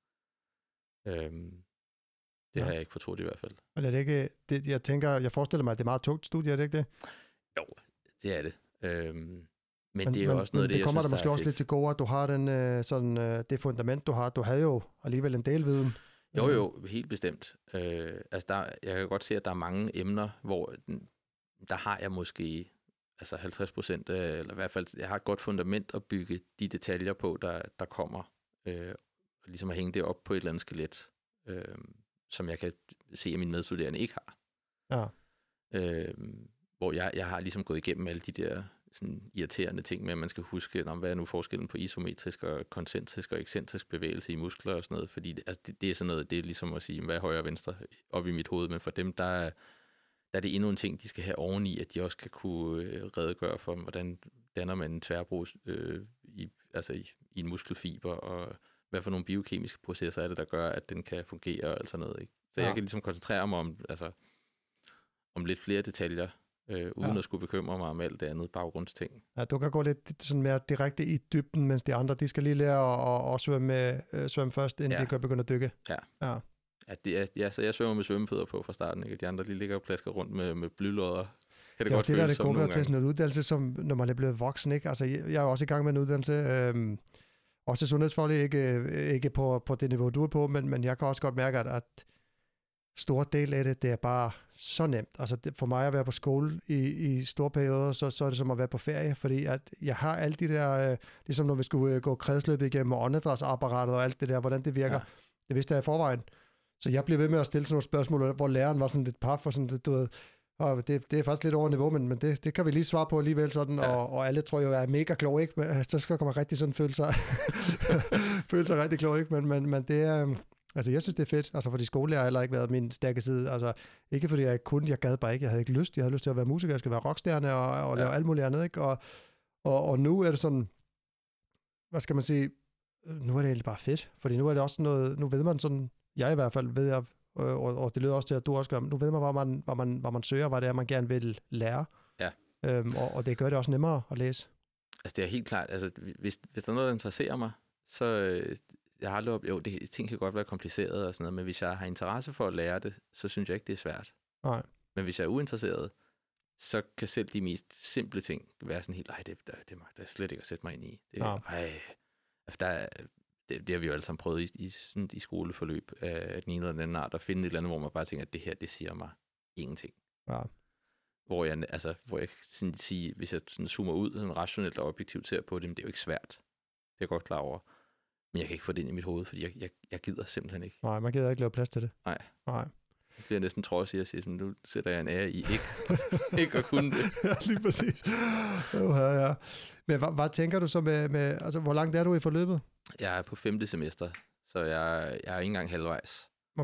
Øhm, det ja. har jeg ikke fortrudt i hvert fald. Og er det ikke, det, jeg tænker, jeg forestiller mig, at det er meget tungt studie, er det ikke det? Jo, det er det. Øhm, men, men det er jo men, også noget af det, det jeg kommer synes, der måske også lidt til gode, at du har den, øh, sådan, øh, det fundament, du har. Du havde jo alligevel en del viden. Jo, jo, helt bestemt. Øh, altså der, jeg kan godt se, at der er mange emner, hvor der har jeg måske altså halvtreds procent, eller i hvert fald, jeg har et godt fundament at bygge de detaljer på, der, der kommer, øh, og ligesom at hænge det op på et eller andet skelet, øh, som jeg kan se, at mine medstuderende ikke har. Ja. Øh, hvor jeg, jeg har ligesom gået igennem alle de der sådan irriterende ting med, at man skal huske, om, hvad er nu forskellen på isometrisk og koncentrisk og ekscentrisk bevægelse i muskler og sådan noget, fordi det, altså det, det er sådan noget, det er ligesom at sige, hvad er højre og venstre op i mit hoved, men for dem, der er, der er det endnu en ting, de skal have oveni, at de også kan kunne øh, redegøre for, hvordan danner man en tværbrug øh, i, altså i, i en muskelfiber, og hvad for nogle biokemiske processer er det, der gør, at den kan fungere og alt sådan noget. Ikke? Så ja. Jeg kan ligesom koncentrere mig om, altså, om lidt flere detaljer, øh, uden ja. at skulle bekymre mig om alt det andet baggrundsting. Ja, du kan gå lidt sådan mere direkte i dybden, mens de andre, de skal lige lære at, at, at svømme, øh, svømme først, inden ja. de kan begynde at dykke. Ja. Ja. Ja, det er, ja, så jeg svømmer med svømmefødder på fra starten, ikke? De andre, de ligger og plasker rundt med, med blylodder. Kan det, det godt det, føles der som nogle gange. Det er sådan en uddannelse, som når man er blevet voksen, ikke? Altså, jeg, jeg er også i gang med en uddannelse, øhm, også sundhedsfaglig, ikke, ikke på, på det niveau, du er på, men, men jeg kan også godt mærke, at, at stor del af det, det er bare så nemt. Altså det, for mig at være på skole i, i store perioder, så, så er det som at være på ferie, fordi at jeg har alle de der, øh, ligesom når vi skulle øh, gå kredsløbet igennem åndedrætsapparatet og alt det der, hvordan det virker, ja. Det vidste jeg i forvejen. Så jeg blev ved med at stille sådan nogle spørgsmål, hvor læreren var sådan lidt paf, og sådan, du ved, og det, det er faktisk lidt over niveau, men, men det, det kan vi lige svare på alligevel sådan, ja. og, og alle tror jo, jeg er mega klog, ikke? Men, så skal man rigtig sådan føle sig, føle sig rigtig klog, ikke? Men, men, men det er, altså jeg synes, det er fedt, altså fordi skolelærer har heller ikke været min stærke side, altså ikke fordi jeg ikke kunne, jeg gad bare ikke, jeg havde ikke lyst, jeg havde lyst til at være musiker, jeg skulle være rockstjerne og, og lave ja. alt muligt andet, ikke? Og, og, og nu er det sådan, hvad skal man sige, nu er det egentlig bare fedt, fordi nu er det også noget, nu ved man sådan, jeg i hvert fald ved, jeg, og, og det lyder også til, at du også gør, nu ved man, hvad man, hvad man, hvad man søger, hvad det er, man gerne vil lære. Ja. Øhm, og, og det gør det også nemmere at læse. Altså det er helt klart, altså hvis, hvis der er noget, der interesserer mig, så øh, jeg har aldrig op, jo, det, ting kan godt være kompliceret og sådan noget, men hvis jeg har interesse for at lære det, så synes jeg ikke, det er svært. Nej. Men hvis jeg er uinteresseret, så kan selv de mest simple ting være sådan helt, ej, det, det, det magter jeg slet ikke at sætte mig ind i. Det, ja. ej, der er, Det, det har vi jo alle sammen prøvet i, i, sådan, i skoleforløb af den ene eller den anden art, at finde et eller andet, hvor man bare tænker, at det her, det siger mig ingenting. Ja. Hvor jeg, altså, hvor jeg sådan sige, hvis jeg sådan zoomer ud, sådan rationelt og objektivt ser på det, men det er jo ikke svært. Det er jeg godt klar over. Men jeg kan ikke få det ind i mit hoved, fordi jeg, jeg, jeg gider simpelthen ikke. Nej, man gider ikke lave plads til det. Nej. Nej. Jeg bliver næsten trodsig at sige, sådan, nu sætter jeg en ære i ikke, ikke at kunne det. Ja, lige præcis. Uh, ja. Men hvad, hvad tænker du så med, med, altså hvor langt er du i forløbet? Jeg er på femte semester, så jeg, jeg er ikke engang halvvejs. Okay,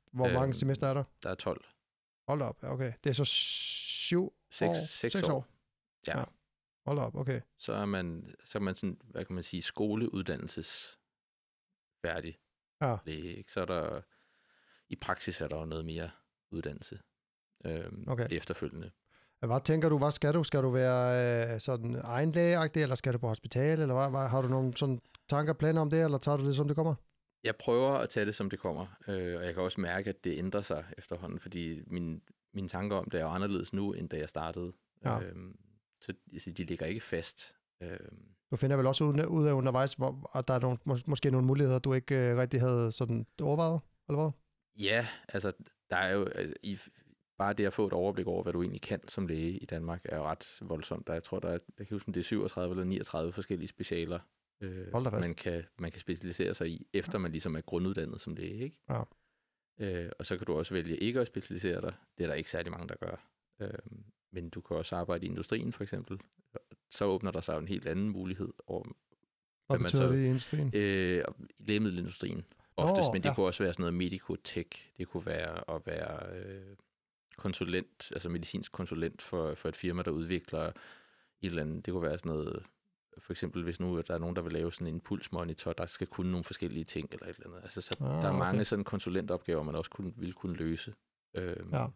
Hvor øh, mange semester er der? Der er tolv. Hold op, okay. Det er så syv seks, år? Seks, seks år. år. Ja. ja. Hold op, okay. Så er man, så er man sådan, hvad kan man sige, skoleuddannelses færdig. Ja. Det, så er der, i praksis er der jo noget mere uddannelse øhm, okay. efterfølgende. Hvad tænker du, hvad skal du? Skal du være øh, sådan egen lægeagtig, eller skal du på hospital, eller hvad, hvad, har du nogle sådan tanker, planer om det, eller tager du det, som det kommer? Jeg prøver at tage det, som det kommer, øh, og jeg kan også mærke, at det ændrer sig efterhånden, fordi min, mine tanker om det er jo anderledes nu, end da jeg startede. Ja. Øhm, så altså, de ligger ikke fast. Øhm. Du finder vel også ud, ud af undervejs, hvor at der er nogle, mås- måske nogle muligheder, du ikke øh, rigtig havde sådan overvejet, eller hvad? Ja, altså der er jo altså, i, bare det at få et overblik over, hvad du egentlig kan som læge i Danmark, er jo ret voldsomt. Der, jeg tror, der er, jeg kan huske, det er syvogtredive eller niogtredive forskellige specialer, øh, man, kan, man kan specialisere sig i, efter ja. man ligesom er grunduddannet som læge, ikke? Ja. Øh, og så kan du også vælge ikke at specialisere dig. Det er der ikke særlig mange, der gør. Øh, men du kan også arbejde i industrien, for eksempel. Så åbner der sig jo en helt anden mulighed. Over, hvad betyder så, det i industrien? Øh, lægemiddelindustrien oftest, oh, men det ja. kunne også være sådan noget medico-tech. Det kunne være at være øh, konsulent, altså medicinsk konsulent for, for et firma, der udvikler et eller andet. Det kunne være sådan noget, for eksempel hvis nu der er nogen, der vil lave sådan en pulsmonitor, der skal kunne nogle forskellige ting eller et eller andet. Altså, så ah, der er mange okay. sådan konsulentopgaver, man også kunne, ville kunne løse. Øhm, ja.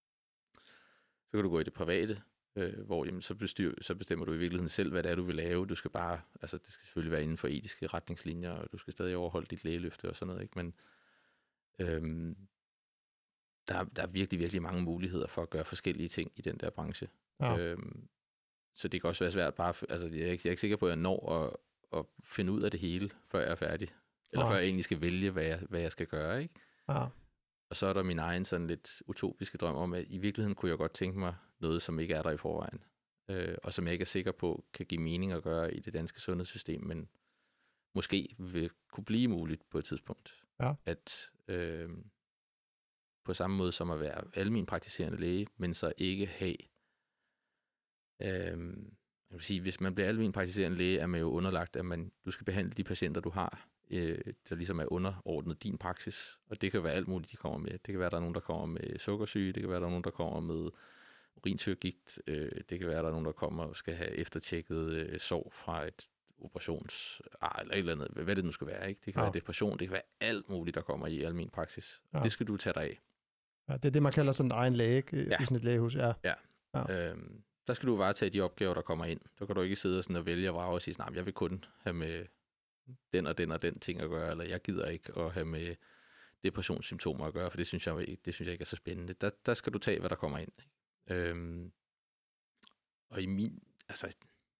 Så kan du gå i det private, øh, hvor jamen, så, bestyr, så bestemmer du i virkeligheden selv, hvad det er, du vil lave. Du skal bare, altså det skal selvfølgelig være inden for etiske retningslinjer, og du skal stadig overholde dit lægeløfte og sådan noget, ikke? Men øhm, der, der er virkelig, virkelig mange muligheder for at gøre forskellige ting i den der branche. Ja. Øhm, så det kan også være svært bare, altså jeg er ikke, jeg er ikke sikker på, at jeg når at, at finde ud af det hele, før jeg er færdig. Eller ja. før jeg egentlig skal vælge, hvad jeg, hvad jeg skal gøre, ikke? Ja. Og så er der min egen sådan lidt utopiske drøm om, at i virkeligheden kunne jeg godt tænke mig noget, som ikke er der i forvejen. Øh, og som jeg ikke er sikker på, kan give mening at gøre i det danske sundhedssystem, men måske vil kunne blive muligt på et tidspunkt. Ja. At øh, på samme måde som at være almen praktiserende læge, men så ikke have... Øh, jeg vil sige, hvis man bliver almen praktiserende læge, er man jo underlagt, at man, du skal behandle de patienter, du har, der ligesom er underordnet din praksis. Og det kan være alt muligt, de kommer med. Det kan være, at der er nogen, der kommer med sukkersyge. Det kan være, at der er nogen, der kommer med urinsyregigt. Det kan være, at der er nogen, der kommer og skal have eftertjekket sår fra et operationsar eller et eller andet. Hvad det nu skal være, ikke? Det kan ja. være depression. Det kan være alt muligt, der kommer i almen praksis. Ja. Det skal du tage dig af. Ja, det er det, man kalder sådan en egen læge ja. i sådan et lægehus. Ja. ja. ja. Øhm, der skal du bare tage de opgaver, der kommer ind. Så kan du ikke sidde sådan og vælge og vrage og sige, nej, jeg vil kun have med den og den og den ting at gøre, eller jeg gider ikke at have med depressionssymptomer at gøre, for det synes jeg ikke, det synes jeg ikke er så spændende. Der, der skal du tage, hvad der kommer ind. Øhm, og i min, altså,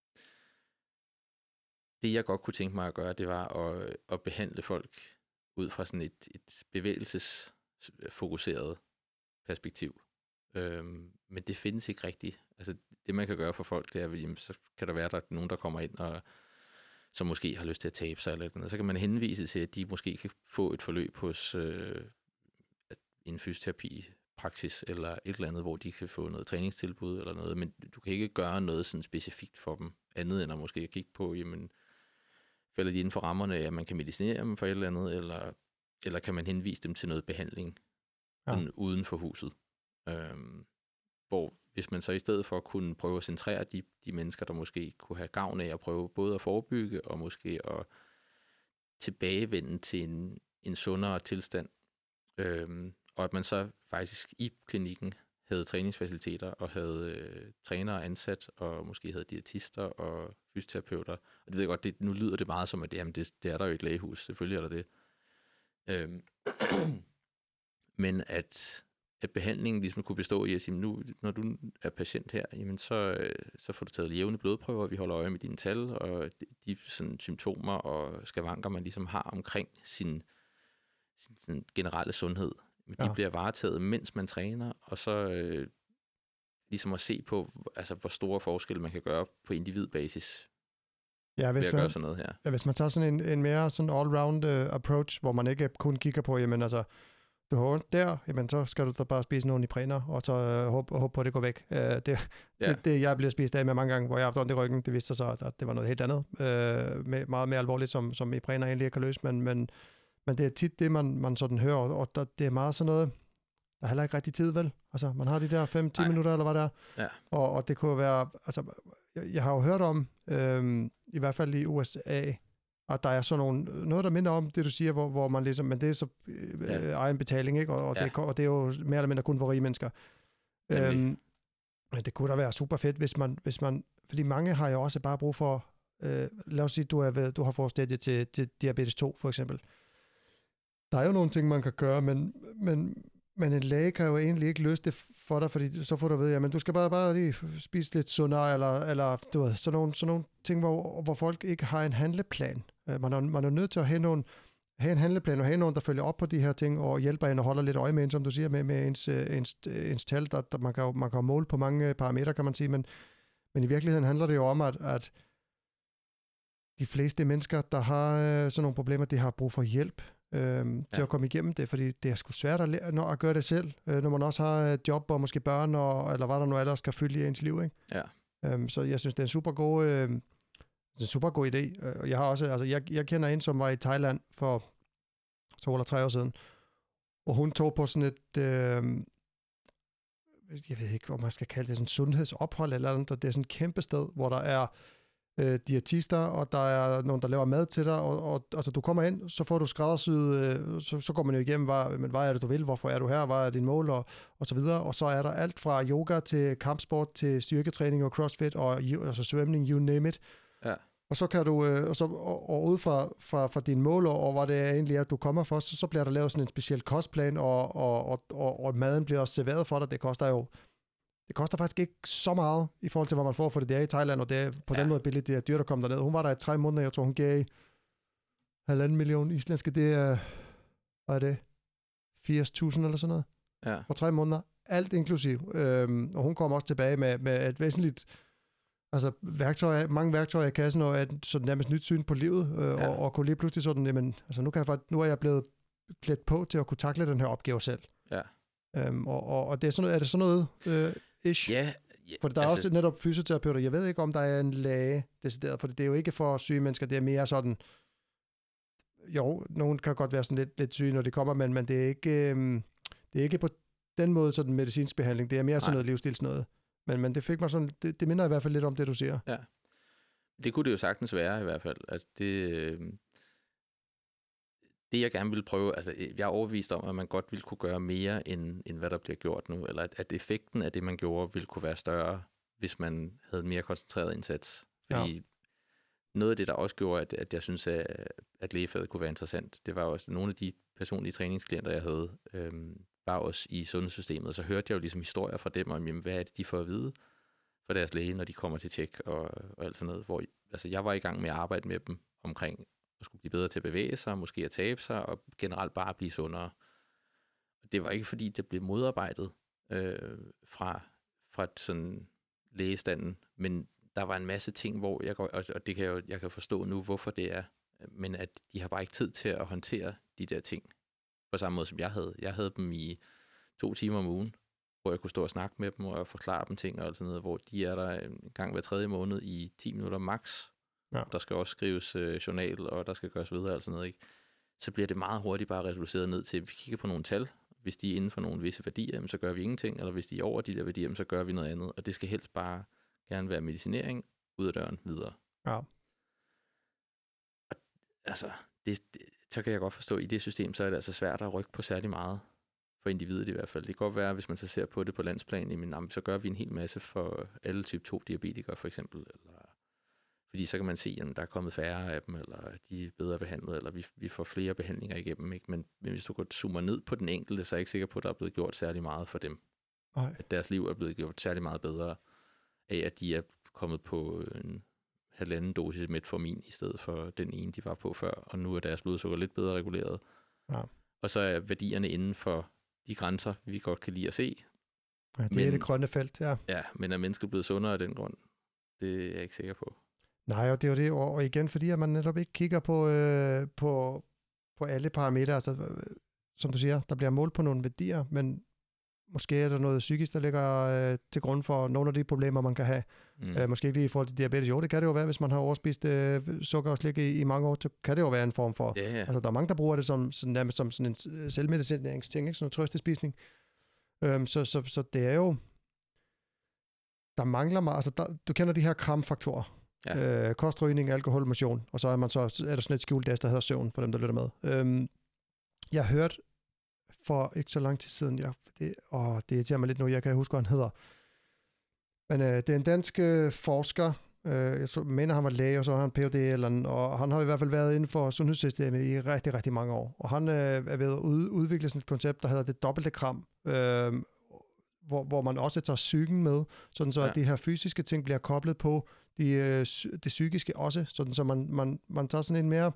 det jeg godt kunne tænke mig at gøre, det var at, at behandle folk ud fra sådan et, et bevægelsesfokuseret perspektiv. Øhm, men det findes ikke rigtigt. Altså, det man kan gøre for folk, det er, jamen, så kan der være, der er nogen, der kommer ind og som måske har lyst til at tabe sig eller noget. Så kan man henvise til, at de måske kan få et forløb hos øh, en fysioterapipraksis eller et eller andet, hvor de kan få noget træningstilbud eller noget, men du kan ikke gøre noget sådan specifikt for dem, andet end at måske kigge på, jamen, falder de inden for rammerne, at man kan medicinere dem for et eller andet, eller, eller kan man henvise dem til noget behandling ja. sådan uden for huset. Øhm, hvor hvis man så i stedet for at kunne prøve at centrere de, de mennesker, der måske kunne have gavn af at prøve både at forebygge og måske at tilbagevende til en, en sundere tilstand, øhm, og at man så faktisk i klinikken havde træningsfaciliteter og havde øh, trænere ansat, og måske havde diætister og fysioterapeuter. Og det ved jeg godt, det, nu lyder det meget som, at jamen, det, det er der jo i et lægehus, selvfølgelig er der det. Øhm, men at at behandlingen ligesom kunne bestå i at sige, nu, når du er patient her, jamen så, så får du taget jævne blodprøver, vi holder øje med dine tal, og de, de sådan, symptomer og skavanker, man ligesom har omkring sin, sin, sin generelle sundhed, de ja. bliver varetaget, mens man træner, og så øh, ligesom at se på, altså, hvor store forskelle man kan gøre på individbasis ja, hvis ved at man, gøre sådan noget her. Ja, hvis man tager sådan en, en mere sådan all-round uh, approach, hvor man ikke kun kigger på, jamen altså, du har ondt der, jamen så skal du da bare spise nogle Iprener, og så øh, håbe håb på, at det går væk. Øh, det, ja. det, det, jeg bliver spist af med mange gange, hvor jeg har haft ondt i ryggen, det viste sig så, at det var noget helt andet. Øh, med, meget mere alvorligt, som, som Iprener egentlig ikke kan løse, men, men, men det er tit det, man, man sådan hører, og der, det er meget sådan noget, der er heller ikke rigtig tid, vel? Altså, man har de der fem til ti minutter, eller hvad det er. Ja. Og, og det kunne være, altså, jeg, jeg har jo hørt om, øhm, i hvert fald i U S A, at der er sådan nogle, noget, der minder om det, du siger, hvor, hvor man ligesom, men det er så øh, ja. egen betaling, ikke? Og, og, ja. det, og det er jo mere eller mindre kun for rige mennesker. Øhm, men det kunne da være super fedt, hvis man, hvis man, fordi mange har jo også bare brug for, øh, lad os sige, du, er ved, du har fået stadie til, til diabetes to, for eksempel. Der er jo nogle ting, man kan gøre, men, men, men en læge kan jo egentlig ikke løse det for dig, fordi så får du at vide, jamen du skal bare, bare lige spise lidt sundere, eller, eller du ved, sådan nogle, sådan nogle ting, hvor, hvor folk ikke har en handleplan. Man er, man er nødt til at have, nogle, have en handleplan, og have nogen, der følger op på de her ting, og hjælper en og holder lidt øje med en, som du siger, med, med ens, ens, ens tal, der, der man, kan, man kan måle på mange parametre, kan man sige, men, men i virkeligheden handler det jo om, at, at de fleste mennesker, der har sådan nogle problemer, de har brug for hjælp øhm, til ja. at komme igennem det, fordi det er sgu svært at, lære, at gøre det selv, øh, når man også har et job, og måske børn, og, eller hvad der nu ellers skal fylde i ens liv, ikke? Ja. Øhm, så jeg synes, det er en super god, øh, det er en super god idé. Jeg har også, altså jeg, jeg kender en, som var i Thailand for to eller tre år siden, og hun tog på sådan et, øh, jeg ved ikke, hvad man skal kalde det, sådan et sundhedsophold eller andet, det er sådan et kæmpe sted, hvor der er øh, diætister, og der er nogen, der laver mad til dig, og, og altså, du kommer ind, så får du skræddersyet, øh, så, så går man jo igennem, hvad, men hvad er det, du vil, hvorfor er du her, hvad er din mål, og, og så videre, og så er der alt fra yoga til kampsport, til styrketræning og crossfit, og altså svømning, you name it. Ja. Og så kan du, øh, og, så, og, og ud fra, fra, fra dine mål, og hvad det egentlig er, du kommer for, så, så bliver der lavet sådan en speciel kostplan, og, og, og, og, og maden bliver også serveret for dig. Det koster jo, det koster faktisk ikke så meget, i forhold til, hvad man får for det. Det er i Thailand, og det er på ja. den måde billigt, det er dyrt at komme derned. Hun var der i tre måneder, jeg tror, hun gav halvanden million islandske, det er, hvad er det, firs tusind eller sådan noget. Ja. For tre måneder, alt inklusiv. Øhm, og hun kom også tilbage med, med et væsentligt, altså værktøjer, mange værktøjer i kassen, og et sådan nærmest nyt syn på livet, øh, ja. og, og kunne lige pludselig sådan, jamen, altså nu, kan jeg faktisk, nu er jeg blevet klædt på til at kunne takle den her opgave selv. Ja. Øhm, og, og, og det er sådan noget, er det sådan noget øh, ish? Ja. Yeah, for der er altså, også netop fysioterapeuter. Jeg ved ikke, om der er en læge decideret, for det er jo ikke for syge mennesker, det er mere sådan, jo, nogen kan godt være sådan lidt, lidt syge, når de kommer, men, men det er ikke, øh, det er ikke på den måde sådan medicinsk behandling, det er mere sådan Nej. noget livsstilsnøget. Men, men det fik mig sådan, det, det minder i hvert fald lidt om det, du siger. Ja, det kunne det jo sagtens være i hvert fald. Altså det, øh, det jeg gerne ville prøve, altså jeg er overbevist om, at man godt ville kunne gøre mere, end, end hvad der bliver gjort nu, eller at, at effekten af det, man gjorde, ville kunne være større, hvis man havde en mere koncentreret indsats. Fordi ja. noget af det, der også gjorde, at, at jeg synes, at, at lægefaget kunne være interessant, det var også nogle af de personlige træningsklienter, jeg havde, øh, var også i sundhedssystemet, og så hørte jeg jo ligesom historier fra dem om, jamen, hvad er det, de får at vide fra deres læge, når de kommer til tjek og, og alt sådan noget. Hvor, altså, jeg var i gang med at arbejde med dem omkring at skulle blive bedre til at bevæge sig, måske at tabe sig, og generelt bare blive sundere. Det var ikke, fordi det blev modarbejdet øh, fra, fra sådan lægestanden, men der var en masse ting, hvor jeg, og det kan jeg, jo, jeg kan forstå nu, hvorfor det er, men at de har bare ikke tid til at håndtere de der ting på samme måde, som jeg havde. Jeg havde dem i to timer om ugen, hvor jeg kunne stå og snakke med dem og forklare dem ting og sådan noget, hvor de er der en gang hver tredje måned i ti minutter max. Ja. Der skal også skrives øh, journal, og der skal gøres videre og sådan noget, ikke? Så bliver det meget hurtigt bare reduceret ned til, at vi kigger på nogle tal. Hvis de er inden for nogle visse værdier, så gør vi ingenting, eller hvis de er over de der værdier, så gør vi noget andet. Og det skal helst bare gerne være medicinering, ud af døren, videre. Ja. Og, altså, det, det, så kan jeg godt forstå, at i det system, så er det altså svært at rykke på særlig meget. For individet i hvert fald. Det kan godt være, hvis man så ser på det på landsplan, jamen, så gør vi en hel masse for alle type to diabetikere for eksempel, eller fordi så kan man se, at der er kommet færre af dem, eller de er bedre behandlet, eller vi, vi får flere behandlinger igennem. Ikke? Men, men hvis du går zoomer ned på den enkelte, så er jeg ikke sikker på, at der er blevet gjort særlig meget for dem. Ej. At deres liv er blevet gjort særlig meget bedre af, at de er kommet på en halvanden dosis metformin, i stedet for den ene, de var på før, og nu er deres blodsukker lidt bedre reguleret. Ja. Og så er værdierne inden for de grænser, vi godt kan lide at se. Ja, det men, er det grønne felt, ja. Ja, men er mennesket blevet sundere af den grund? Det er jeg ikke sikker på. Nej, og det er jo det, og igen, fordi at man netop ikke kigger på, øh, på, på alle parametre, altså som du siger, der bliver målt på nogle værdier, men måske er der noget psykisk, der ligger øh, til grund for nogle af de problemer, man kan have. Mm. Øh, måske ikke lige i forhold til diabetes. Jo, det kan det jo være, hvis man har overspist øh, sukker og slik i, i mange år, så kan det jo være en form for... Yeah, yeah. Altså, der er mange, der bruger det som, sådan, nærmest som sådan en selvmedicineringsting, ikke? Sådan en trøstespisning. Øhm, så, så, så det er jo... Der mangler mig... Altså, der, du kender de her kramfaktorer. Ja. Øh, kost, rygning, alkohol, motion. Og så er, man så, er der sådan et skjult der hedder søvn, for dem, der lytter med. Øhm, jeg har hørt for ikke så lang tid siden, jeg, det, åh, det irriterer mig lidt nu, jeg kan huske, hvad han hedder. Men øh, det er en dansk øh, forsker, øh, jeg så, mener han var læge, og så har han P H D, eller en, og han har i hvert fald været inden for sundhedssystemet i rigtig, rigtig mange år. Og han øh, er ved at ud, udvikle sådan et koncept, der hedder det dobbelte kram, øh, hvor, hvor man også tager psyken med, sådan så ja. At de her fysiske ting bliver koblet på de, øh, det psykiske også, sådan så man, man, man tager sådan en mere...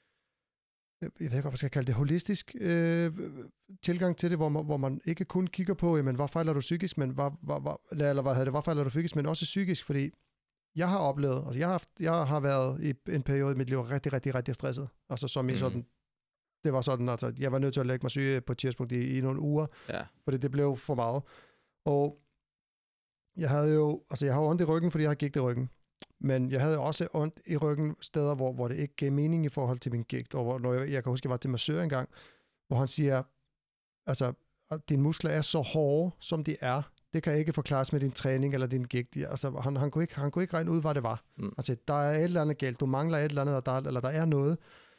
jeg ved ikke, hvad man skal kalde det, holistisk øh, tilgang til det, hvor man, hvor man ikke kun kigger på, jamen, hvad fejler du psykisk, men hvad, hvad, hvad, eller hvad hedder det, hvad fejler du fysisk, men også psykisk, fordi jeg har oplevet, altså jeg har, haft, jeg har været i en periode i mit liv rigtig, rigtig, rigtig stresset, altså som i mm. sådan, det var sådan, altså jeg var nødt til at lægge mig syg på et tidspunkt i, i nogle uger, ja. Fordi det blev for meget, og jeg havde jo, altså jeg har ondt i ryggen, fordi jeg har gigt i ryggen. Men jeg havde også ondt i ryggen steder, hvor, hvor det ikke gav mening i forhold til min gigt. Og hvor, når jeg, jeg kan huske, jeg var til massør engang, hvor han siger, altså, at dine muskler er så hårde, som de er. Det kan ikke forklares med din træning eller din gigt. Altså, han, han, kunne ikke, han kunne ikke regne ud, hvad det var. Mm. Altså, der er et eller andet galt. Du mangler et eller andet, der, eller der er noget.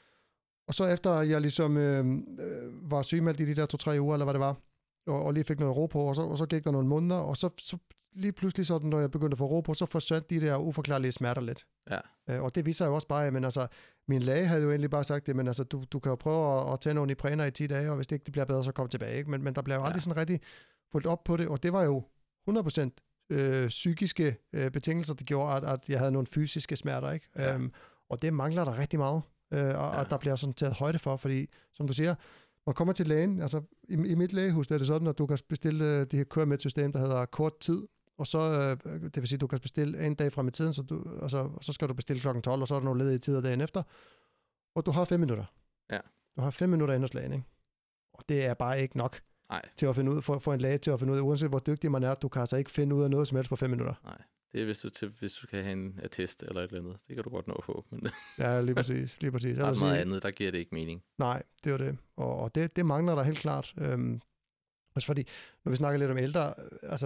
Og så efter jeg ligesom øh, øh, var sygemeldt i de der to-tre uger, eller hvad det var, og, og lige fik noget ro på, og så, og så gik der nogle måneder, og så... så lige pludselig sådan, når jeg begyndte at få ro på, så forsvandt de der uforklarlige smerter lidt. Ja. Øh, og det viser jo også bare, men altså, min læge havde jo egentlig bare sagt det, men altså, du, du kan jo prøve at, at tage nogle Ipræner i ti dage, og hvis det ikke det bliver bedre, så kom tilbage. Ikke? Men, men der bliver jo aldrig ja. Sådan rigtig fulgt op på det, og det var jo hundrede procent øh, psykiske øh, betingelser, der gjorde, at, at jeg havde nogle fysiske smerter. Ikke? Ja. Øhm, og det mangler der rigtig meget, øh, og, ja. Og der bliver sådan taget højde for, fordi, som du siger, man kommer til lægen, altså i, i mit lægehus, der er det sådan, at du kan bestille øh, det her køre med et system, der hedder kort tid. Og så, det vil sige, at du kan bestille en dag frem i tiden, så, du, og så, og så skal du bestille klokken tolv, og så er der nogle ledige tider dagen efter. Og du har fem minutter. Ja. Du har fem minutter ind hos lægen, ikke? Og det er bare ikke nok Nej. Til at finde ud, for, for en læge til at finde ud af, uanset hvor dygtig man er, du kan altså ikke finde ud af noget som helst på fem minutter. Nej, det er hvis du, til, hvis du kan have en attest eller et eller andet. Det kan du godt nå at få. Men ja, lige præcis. Lige præcis. Der er meget andet, der giver det ikke mening. Nej, det er det. Og, og det, det mangler der helt klart. Øhm, også fordi, når vi snakker lidt om ældre, altså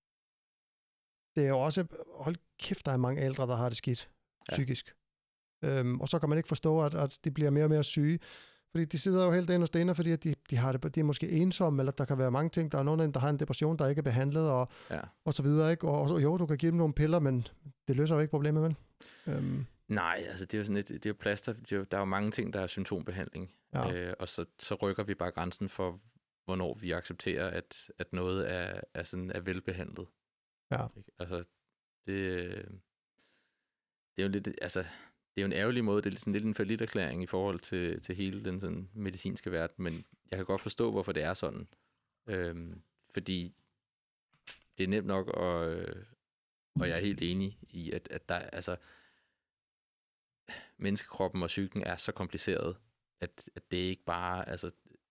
det er jo også, hold kæft, der er mange ældre, der har det skidt psykisk. Ja. Øhm, og så kan man ikke forstå, at, at de bliver mere og mere syge. Fordi de sidder jo helt ind og stener, fordi at de, de, har det, de er måske ensomme, eller der kan være mange ting. Der er nogen af dem, der har en depression, der ikke er behandlet, og, ja. Og så videre. Ikke? Og, og jo, du kan give dem nogle piller, men det løser jo ikke problemet, vel? Øhm. Nej, altså det er jo sådan et, det er jo plaster. Det er jo, der er jo mange ting, der er symptombehandling. Ja. Øh, og så, så rykker vi bare grænsen for, hvornår vi accepterer, at, at noget er, er, sådan, er velbehandlet. Ja. Altså, det, det er jo lidt, altså, det er jo en ærgerlig måde, det er sådan lidt en falliterklæring i forhold til, til hele den sådan, medicinske verden, men jeg kan godt forstå, hvorfor det er sådan. Øhm, fordi det er nemt nok, og, og jeg er helt enig i, at, at der, altså, menneskekroppen og psyken er så kompliceret, at, at det ikke bare, altså,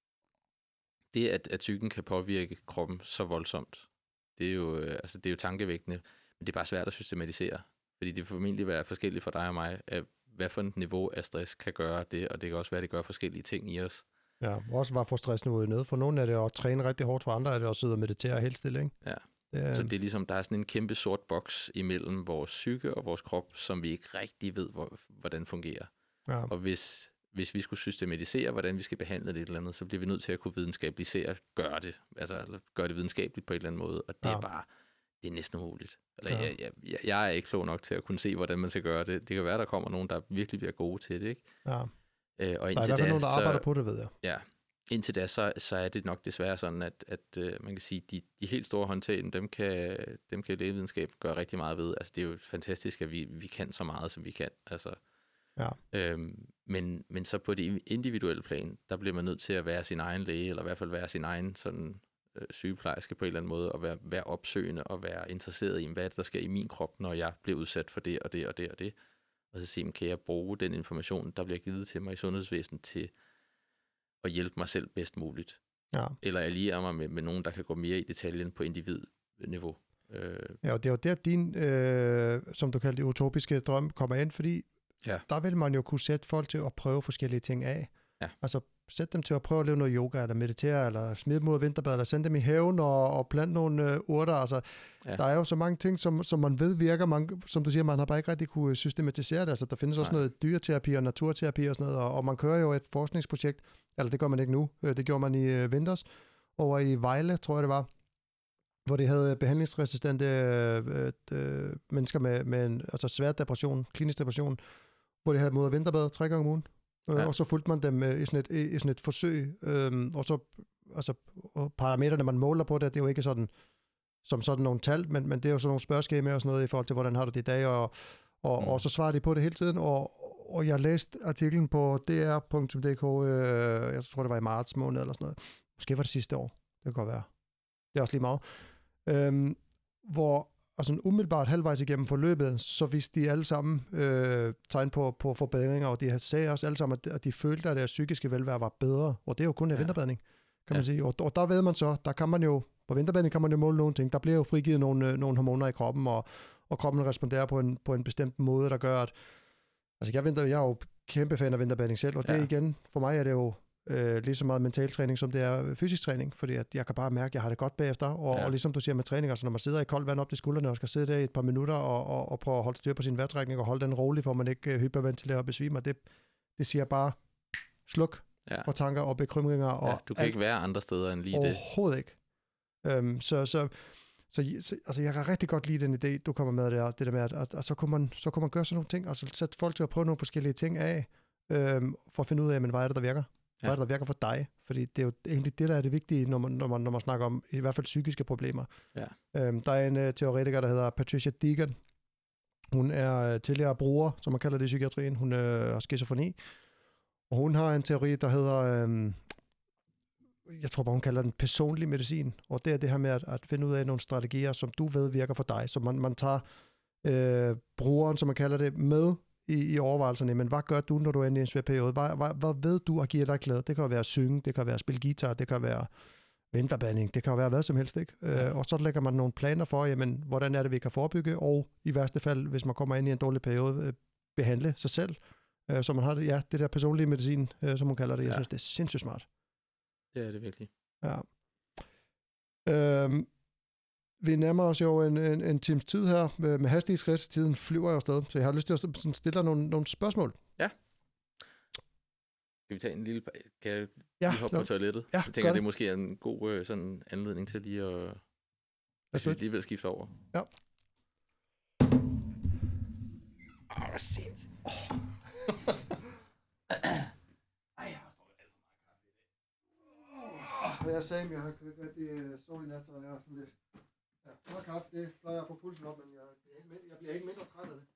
det at, at psyken kan påvirke kroppen så voldsomt, det er jo, altså, det er jo tankevækkende, men det er bare svært at systematisere, fordi det vil formentlig være forskelligt for dig og mig, at hvad for et niveau af stress kan gøre det, og det kan også være, at det gør forskellige ting i os. Ja, også bare få stressniveauet ned. For nogle er det at træne rigtig hårdt, for andre er det at sidde og meditere helt stille, ikke? Ja, det er... så det er ligesom, der er sådan en kæmpe sort boks imellem vores psyke og vores krop, som vi ikke rigtig ved, hvor, hvordan fungerer. Ja. Og hvis, hvis vi skulle systematisere, hvordan vi skal behandle det eller andet, så bliver vi nødt til at kunne videnskabalisere, gøre det, altså gøre det videnskabeligt på en eller anden måde, og det ja. er bare, det er næsten umuligt. Eller, ja. jeg, jeg, jeg er ikke klog nok til at kunne se, hvordan man skal gøre det. Det kan være, der kommer nogen, der virkelig bliver gode til det, ikke? Ja. Øh, og der er i hvert fald nogen, der arbejder så, på det, ved jeg. Ja, indtil da, så, så er det nok desværre sådan, at, at uh, man kan sige, de, de helt store håndtag, dem kan, dem kan lægevidenskab gøre rigtig meget ved. Altså, det er jo fantastisk, at vi, vi kan så meget, som vi kan. Altså, ja. øhm, men, men så på det individuelle plan, der bliver man nødt til at være sin egen læge, eller i hvert fald være sin egen sådan, øh, sygeplejerske på en eller anden måde, og være, være opsøgende og være interesseret i, hvad der sker i min krop, når jeg bliver udsat for det og det og det og det. Og så sige, kan jeg bruge den information, der bliver givet til mig i sundhedsvæsenet, til at hjælpe mig selv bedst muligt. Ja. Eller alliere mig med, med nogen, der kan gå mere i detaljen på individniveau. Øh. Ja, og det er jo der, din, øh, som du kalder det, utopiske drøm kommer ind, fordi ja. der vil man jo kunne sætte folk til at prøve forskellige ting af. Ja. Altså, sætte dem til at prøve at lave noget yoga, eller meditere, eller smide dem ud af vinterbad, eller sende dem i haven og, og plante nogle øh, urter. Altså, ja. Der er jo så mange ting, som, som man ved virker. Man, som du siger, man har bare ikke rigtig kunne systematisere det. Altså, der findes også Nej. noget dyreterapi og naturterapi og sådan noget, og, og man kører jo et forskningsprojekt, eller det gør man ikke nu, det gjorde man i øh, vinters, over i Vejle, tror jeg det var, hvor de havde behandlingsresistente øh, øh, mennesker med, med en altså svær depression, klinisk depression, hvor de havde mod vinterbad tre gange om ugen. Ja. Og så fulgte man dem i sådan et, i sådan et forsøg, øhm, og så altså, og parametrene, man måler på det, det er jo ikke sådan, som sådan nogle tal, men, men det er jo sådan nogle spørgeskemaer og sådan noget i forhold til, hvordan har du det i dag, og, og, mm. og så svarer de på det hele tiden, og, og jeg læste artiklen på d r punktum d k, øh, jeg tror det var i marts måned eller sådan noget, måske var det sidste år, det kan godt være, det er også lige meget, øhm, hvor og sådan umiddelbart halvvejs igennem forløbet, så viste de alle sammen øh, tegn på, på forbedringer, og de sagde også alle sammen, at de følte, at deres psykiske velvære var bedre, og det er jo kun en ja. vinterbadning, kan ja. man sige. Og, og der ved man så, der kan man jo, på vinterbadning kan man jo måle nogle ting, der bliver jo frigivet nogle, nogle hormoner i kroppen, og, og kroppen responderer på en, på en bestemt måde, der gør, at, altså jeg, vinter, jeg er jo kæmpe fan af vinterbadning selv, og det ja. igen, for mig er det jo, Øh, lige så meget mental træning, som det er fysisk træning, fordi at jeg kan bare mærke, at jeg har det godt bagefter, og, ja. og ligesom du siger med træning, altså når man sidder i koldt vand op til skuldrene, og skal sidde der i et par minutter, og, og, og prøve at holde styr på sin vejrtrækning, og holde den rolig, for man ikke øh, hyperventilerer og besvimer, det, det siger bare sluk ja. for tanker og bekymringer. Og ja, du kan alt, ikke være andre steder end lige overhovedet det. Overhovedet ikke. Øhm, så, så, så, så altså jeg kan rigtig godt lide den idé, du kommer med der, det der med, at, at, at så, kunne man, så kunne man gøre sådan nogle ting, og så sætte folk til at prøve nogle forskellige ting af, øhm, for at finde ud af, men hvad er det, der virker? Hvad er det, der virker for dig? Fordi det er jo egentlig det, der er det vigtige, når man, når man, når man snakker om i hvert fald psykiske problemer. Ja. Øhm, der er en uh, teoretiker, der hedder Patricia Deegan. Hun er uh, tidligere bruger, som man kalder det i psykiatrien. Hun uh, har skizofreni. Og hun har en teori, der hedder, um, jeg tror bare, hun kalder den personlig medicin. Og det er det her med at, at finde ud af nogle strategier, som du ved virker for dig. Så man, man tager uh, brugeren, som man kalder det, med I, i overvejelserne, men hvad gør du, når du er inde i en svær periode? Hvad, hvad, hvad ved du at give dig glæde? Det kan være at synge, det kan være at spille guitar, det kan være vinterbadning, det kan være hvad som helst, ikke? Ja. Øh, og så lægger man nogle planer for, jamen, hvordan er det, vi kan forebygge, og i værste fald, hvis man kommer ind i en dårlig periode, øh, behandle sig selv. Øh, så man har det, ja, det der personlige medicin, øh, som hun kalder det. Jeg ja. synes, det er sindssygt smart. Det er det virkelig. Ja. Øhm, Vi nærmer os jo en, en, en times tid her med, med hastige skridt. Tiden flyver jo afsted, så jeg har lyst til at stille dig nogle, nogle spørgsmål. Ja. Skal vi tage en lille... Kan jeg ja, lige hoppe på toilettet? Ja, jeg tænker, det. det måske er en god øh, sådan anledning til lige at... Hvis vi lige vil skifte over. Ja. Åh, oh, hvor sindssygt. Oh. Ej, jeg har stået alt for meget kaffe i dag. Oh, jeg sagde, at jeg har rigtig så i nat, så jeg har sådan lidt... Ja, meget kaffe, det plejer jeg at få pulsen op, men jeg, jeg bliver ikke mindre træt af det.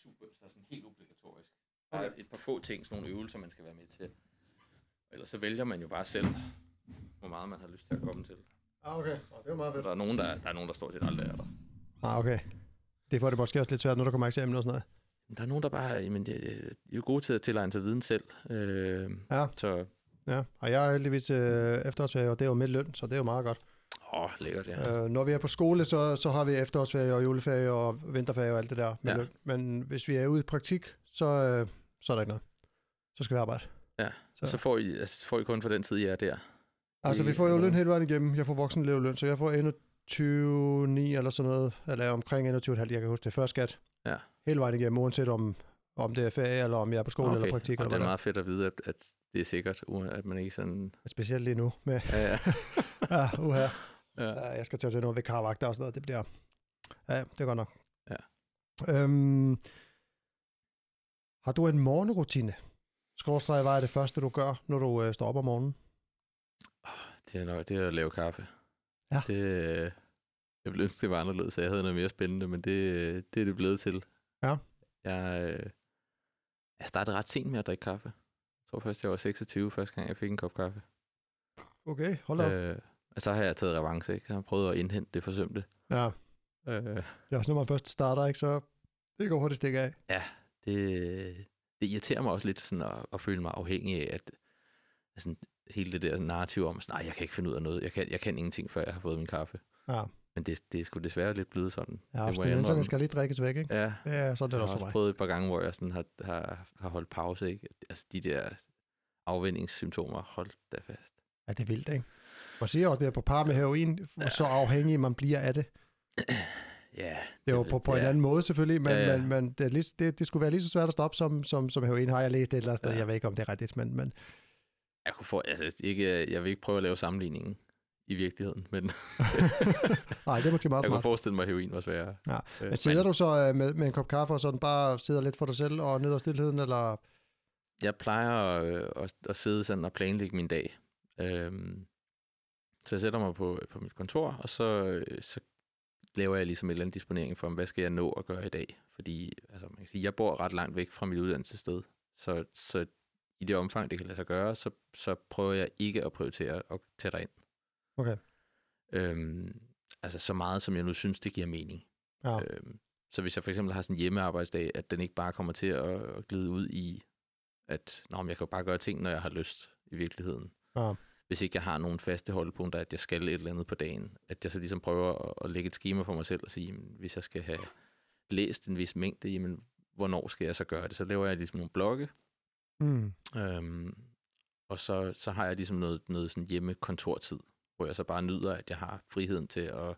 super, så sådan helt obligatorisk. Der er et par få ting, sådan nogle øvelser, man skal være med til. Ellers så vælger man jo bare selv, hvor meget man har lyst til at komme til. Ah, okay. Oh, det er meget fedt. Der er nogen, der, der er nogen, der står til aldrig er der. Ah, okay. Det får det måske også lidt svært, når der kommer eksamen og sådan noget. Der er nogen, der bare jamen, de, de er jo gode til at tilegne sig viden selv. Øh, ja. Så... ja, og jeg er heldigvis øh, efterårsferie, og det er jo med løn, så det er jo meget godt. Åh, oh, lækkert, ja. Øh, når vi er på skole, så, så har vi efterårsferie og juleferie og vinterferie og alt det der med ja. løn. Men hvis vi er ude i praktik, så, øh, så er der ikke noget. Så skal vi arbejde. Ja, så, så får, I, altså, får I kun for den tid, I er der. Altså, vi får jo løn hele vejen igennem. Jeg får voksenelevløn, så jeg får enogtyve komma ni eller sådan noget, eller omkring enogtyve komma fem, jeg kan huske det, før skat. Ja. Hele vejen igennem, uanset om, om det er ferie, eller om jeg er på skole okay. eller praktik. Og eller det er meget fedt at vide, at, at det er sikkert, at man ikke sådan... Specielt lige nu. Med ja, ja. ja, uha. Ja. Jeg skal til at tage noget vikarvagter og sådan noget. Det bliver... Ja, det er godt nok. Ja. Øhm... Har du en morgenrutine? Skråstreg, hvad er det første, du gør, når du øh, står op om morgenen? Det er, nok, det er at lave kaffe. Ja. Det, jeg ville ønske, det var anderledes, så jeg havde noget mere spændende, men det, det er det blevet til. Ja. Jeg, jeg startede ret sent med at drikke kaffe. Jeg tror først, jeg var seksogtyve, første gang jeg fik en kop kaffe. Okay, hold op. Øh, og så har jeg taget revanche, ikke? Så jeg har prøvet at indhente det forsømte. Ja. Øh, det er også, når man først starter, ikke? Så det går hurtigt stikke af. Ja, det, det irriterer mig også lidt sådan at, at føle mig afhængig af, at altså, hele det der narrativ om, nej, jeg kan ikke finde ud af noget. Jeg kan, jeg kan ingenting, før jeg har fået min kaffe. Ja. Men det, det er sgu desværre lidt blevet sådan. Ja, abstinenserne skal lige drikkes væk, ikke? Ja, ja sådan er det også for mig. Jeg har også prøvet et par gange, hvor jeg sådan har, har, har holdt pause, ikke? Altså de der afvendingssymptomer, hold da fast. Ja, det er vildt, ikke? Man siger også, det er på par med heroin, ja. Så afhængig man bliver af det. Ja. Det er jo på, på ja. en anden måde selvfølgelig, men, ja, ja. men, men det, er lige, det, det skulle være lige så svært at stoppe som, som, som heroin, har jeg læst et eller andet sted. Ja. Jeg ved ikke, om det er rigtigt, men... men... Jeg, kunne få, altså, ikke, jeg vil ikke prøve at lave sammenligningen i virkeligheden, men... Nej, det er måske meget jeg smart. kunne forestille mig, at heroin var sværere. Ja. Men sidder men... du så med, med en kop kaffe og sådan bare sidder lidt for dig selv og nyder stillheden, eller... Jeg plejer at, at, at sidde sådan og planlægge min dag. Øhm, så jeg sætter mig på, på mit kontor, og så, så laver jeg ligesom en eller anden disponering for, hvad skal jeg nå at gøre i dag. Fordi altså, man kan sige, jeg bor ret langt væk fra mit uddannelsessted, så, så i det omfang, det kan lade sig gøre, så, så prøver jeg ikke at prioritere at tage derind. Okay. Øhm, altså så meget, som jeg nu synes, det giver mening. Ja. Øhm, så hvis jeg for eksempel har sådan en hjemmearbejdsdag, at den ikke bare kommer til at, at glide ud i, at nå, jeg kan jo bare gøre ting, når jeg har lyst i virkeligheden. Ja. Hvis ikke jeg har nogle faste holdpunkter, at jeg skal et eller andet på dagen. At jeg så ligesom prøver at, at lægge et schema for mig selv og sige, jamen, hvis jeg skal have læst en vis mængde, jamen, hvornår skal jeg så gøre det? Så laver jeg ligesom nogle blogge. Mm. Øhm, og så, så har jeg ligesom noget, noget sådan hjemmekontortid, hvor jeg så bare nyder, at jeg har friheden til at,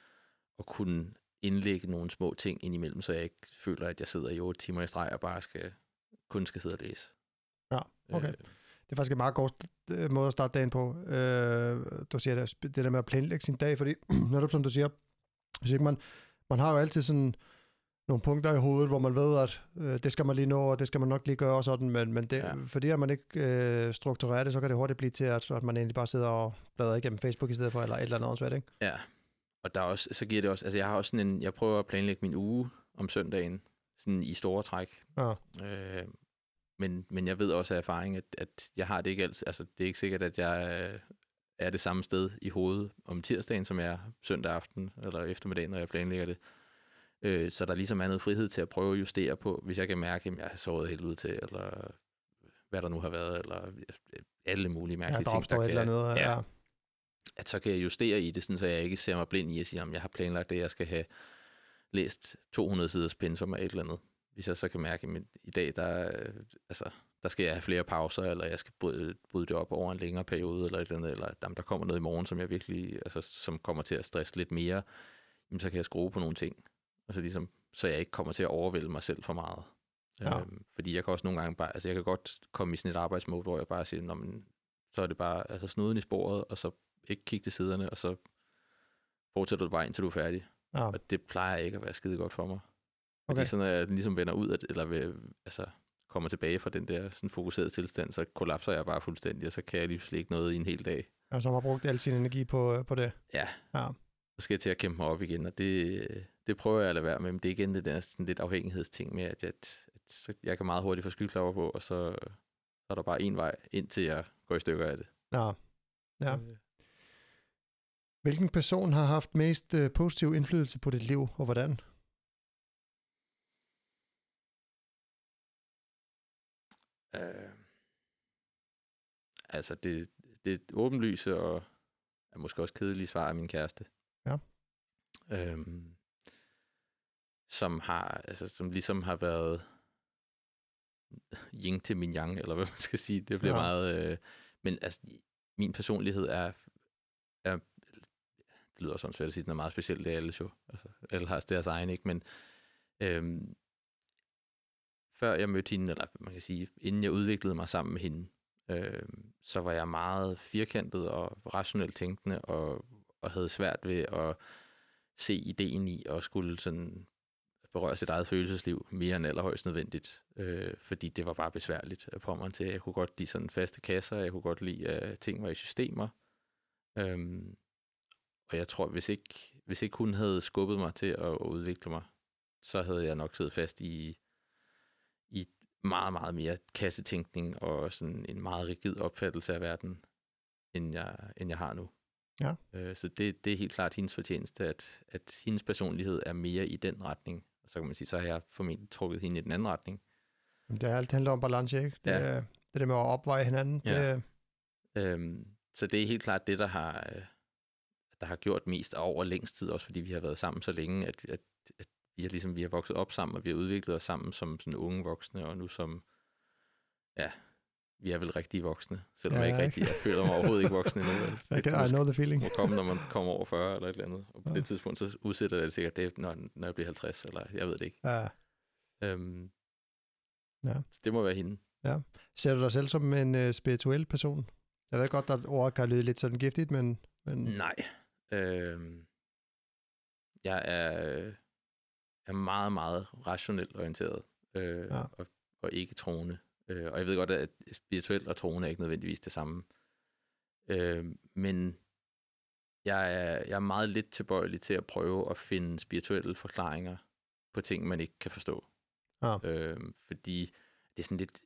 at kunne indlægge nogle små ting indimellem, så jeg ikke føler, at jeg sidder i otte timer i streg og bare skal, kun skal sidde og læse. Ja, okay. Øh, Det er faktisk en meget god måde at starte dagen på. Øh, du siger det, det der med at planlægge sin dag, fordi netop som du siger, hvis ikke man, man har jo altid sådan nogle punkter i hovedet, hvor man ved, at øh, det skal man lige nå, og det skal man nok lige gøre og sådan, men, men det, ja. fordi at man ikke øh, strukturerer det, så kan det hurtigt blive til, at, at man egentlig bare sidder og bladrer igennem Facebook i stedet for, eller et eller andet åndssvagt, ikke? Ja, og der er også, så giver det også, altså jeg har også sådan en, jeg prøver at planlægge min uge om søndagen, sådan i store træk. Ja. Øh, Men, men jeg ved også af erfaring, at, at jeg har det ikke altid. Altså, det er ikke sikkert, at jeg er det samme sted i hovedet om tirsdagen, som jeg er søndag aften eller eftermiddag, når jeg planlægger det. Øh, så der ligesom er noget frihed til at prøve at justere på, hvis jeg kan mærke, at jeg har sovet helt ud til, eller hvad der nu har været, eller alle mulige mærkelige ja, der ting, der kan... et eller andet, ja. Ja, at så kan jeg justere i det, sådan, så jeg ikke ser mig blind i at sige, at jeg har planlagt det, jeg skal have læst to hundrede siders pensum af et eller andet. Hvis jeg så kan mærke, at i dag, der, altså, der skal jeg have flere pauser, eller jeg skal bryde, bryde det op over en længere periode, eller et eller andet, eller jamen, der kommer noget i morgen, som jeg virkelig, altså, som kommer til at stresse lidt mere, jamen, så kan jeg skrue på nogle ting, altså, ligesom, så jeg ikke kommer til at overvælde mig selv for meget. Ja. Øhm, fordi jeg kan også nogle gange bare, altså jeg kan godt komme i sådan et arbejdsmode, hvor jeg bare siger, nå, men, så er det bare altså, snuden i sporet, og så ikke kigge til siderne, og så fortsætter du bare indtil du er færdig. Ja. Og det plejer ikke at være skide godt for mig. Okay. Fordi så når jeg ligesom vender ud af det, eller vil, altså, kommer tilbage fra den der sådan fokuserede tilstand, så kollapser jeg bare fuldstændig, og så kan jeg lige slet ikke noget i en hel dag. Og så har man brugt al sin energi på, på det. Ja. Ja. så skal jeg til at kæmpe mig op igen, og det, det prøver jeg at lade være med, men det er igen det der sådan lidt afhængighedsting med, at, at, at jeg kan meget hurtigt få skyklapper på, og så, så er der bare en vej, indtil jeg går i stykker af det. Ja, ja. Øh. Hvilken person har haft mest øh, positiv indflydelse på dit liv, og hvordan? Øh, altså, det, det åbenlyse og er måske også kedelige svar af min kæreste. Ja. Øhm, som har, altså, som ligesom har været yin til min yang, eller hvad man skal sige. Det bliver ja. meget... Øh, men altså, min personlighed er... er det lyder sådan svært at sige, den er meget speciel, det er alle jo. Altså, alle har deres egen, ikke? Men øhm, før jeg mødte hende, eller man kan sige, inden jeg udviklede mig sammen med hende, øh, så var jeg meget firkantet og rationelt tænkende, og, og havde svært ved at se ideen i at skulle sådan berøre sit eget følelsesliv mere end allerhøjst nødvendigt, øh, fordi det var bare besværligt på mig til. Jeg kunne godt lide sådan faste kasser, jeg kunne godt lide, at ting var i systemer. Øhm, og jeg tror, hvis ikke, hvis ikke hun havde skubbet mig til at udvikle mig, så havde jeg nok siddet fast i, i meget, meget mere kassetænkning og sådan en meget rigid opfattelse af verden, end jeg, end jeg har nu. Ja. Øh, så det, det er helt klart hendes fortjeneste, at, at hendes personlighed er mere i den retning. Og så kan man sige, så har jeg formentlig trukket hende i den anden retning. Det er alt handler om balance, ikke? Det, ja. det der med at opveje hinanden. Ja. Det... Øhm, så det er helt klart det, der har, der har gjort mest over længst tid, også fordi vi har været sammen så længe, at, at, at vi, har ligesom, vi har vokset op sammen, og vi har udviklet os sammen som sådan unge voksne, og nu som, ja, vi er vel rigtige voksne, selvom ja, jeg ikke rigtig, jeg føler mig overhovedet ikke voksne endnu. I, can, I know the feeling. Må komme, når man kommer over fyrre eller et eller andet. Og på ja. det tidspunkt, så udsætter jeg det sikkert det, når, når jeg bliver halvtreds, eller jeg ved det ikke. Ja. Øhm, ja. Så det må være hende. Ja. Ser du dig selv som en uh, spirituel person? Jeg ved godt, at ordet kan lyde lidt sådan giftigt, men... men... Nej. Øhm, jeg er, er meget, meget rationelt orienteret, øh, ja. og, og ikke troende. Øh, og jeg ved godt, at spirituelt og troende er ikke nødvendigvis det samme. Øh, men jeg er, jeg er meget lidt tilbøjelig til at prøve at finde spirituelle forklaringer på ting, man ikke kan forstå. Ja. Øh, fordi det er sådan lidt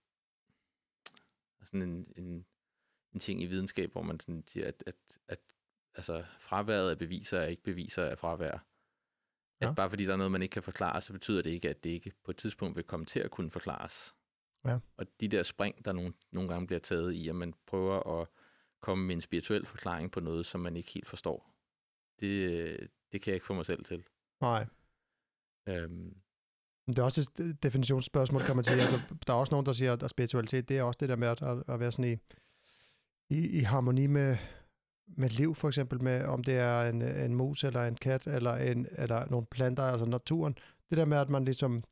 sådan en, en, en ting i videnskab, hvor man sådan siger, at, at, at altså, fraværet af beviser er ikke beviser af fravær. Ja. At bare fordi der er noget, man ikke kan forklare, så betyder det ikke, at det ikke på et tidspunkt vil komme til at kunne forklares. Ja. Og de der spring, der nogle, nogle gange bliver taget i, at man prøver at komme med en spirituel forklaring på noget, som man ikke helt forstår. Det, det kan jeg ikke få mig selv til. Nej. Øhm. Det er også et definitionsspørgsmål, kan man sige. Altså, der er også nogen, der siger, at spiritualitet, det er også det der med at, at være sådan i, i, i harmoni med, med liv, for eksempel med, om det er en, en mus, eller en kat, eller, en, eller nogle planter, altså naturen. Det der med, at man ligesom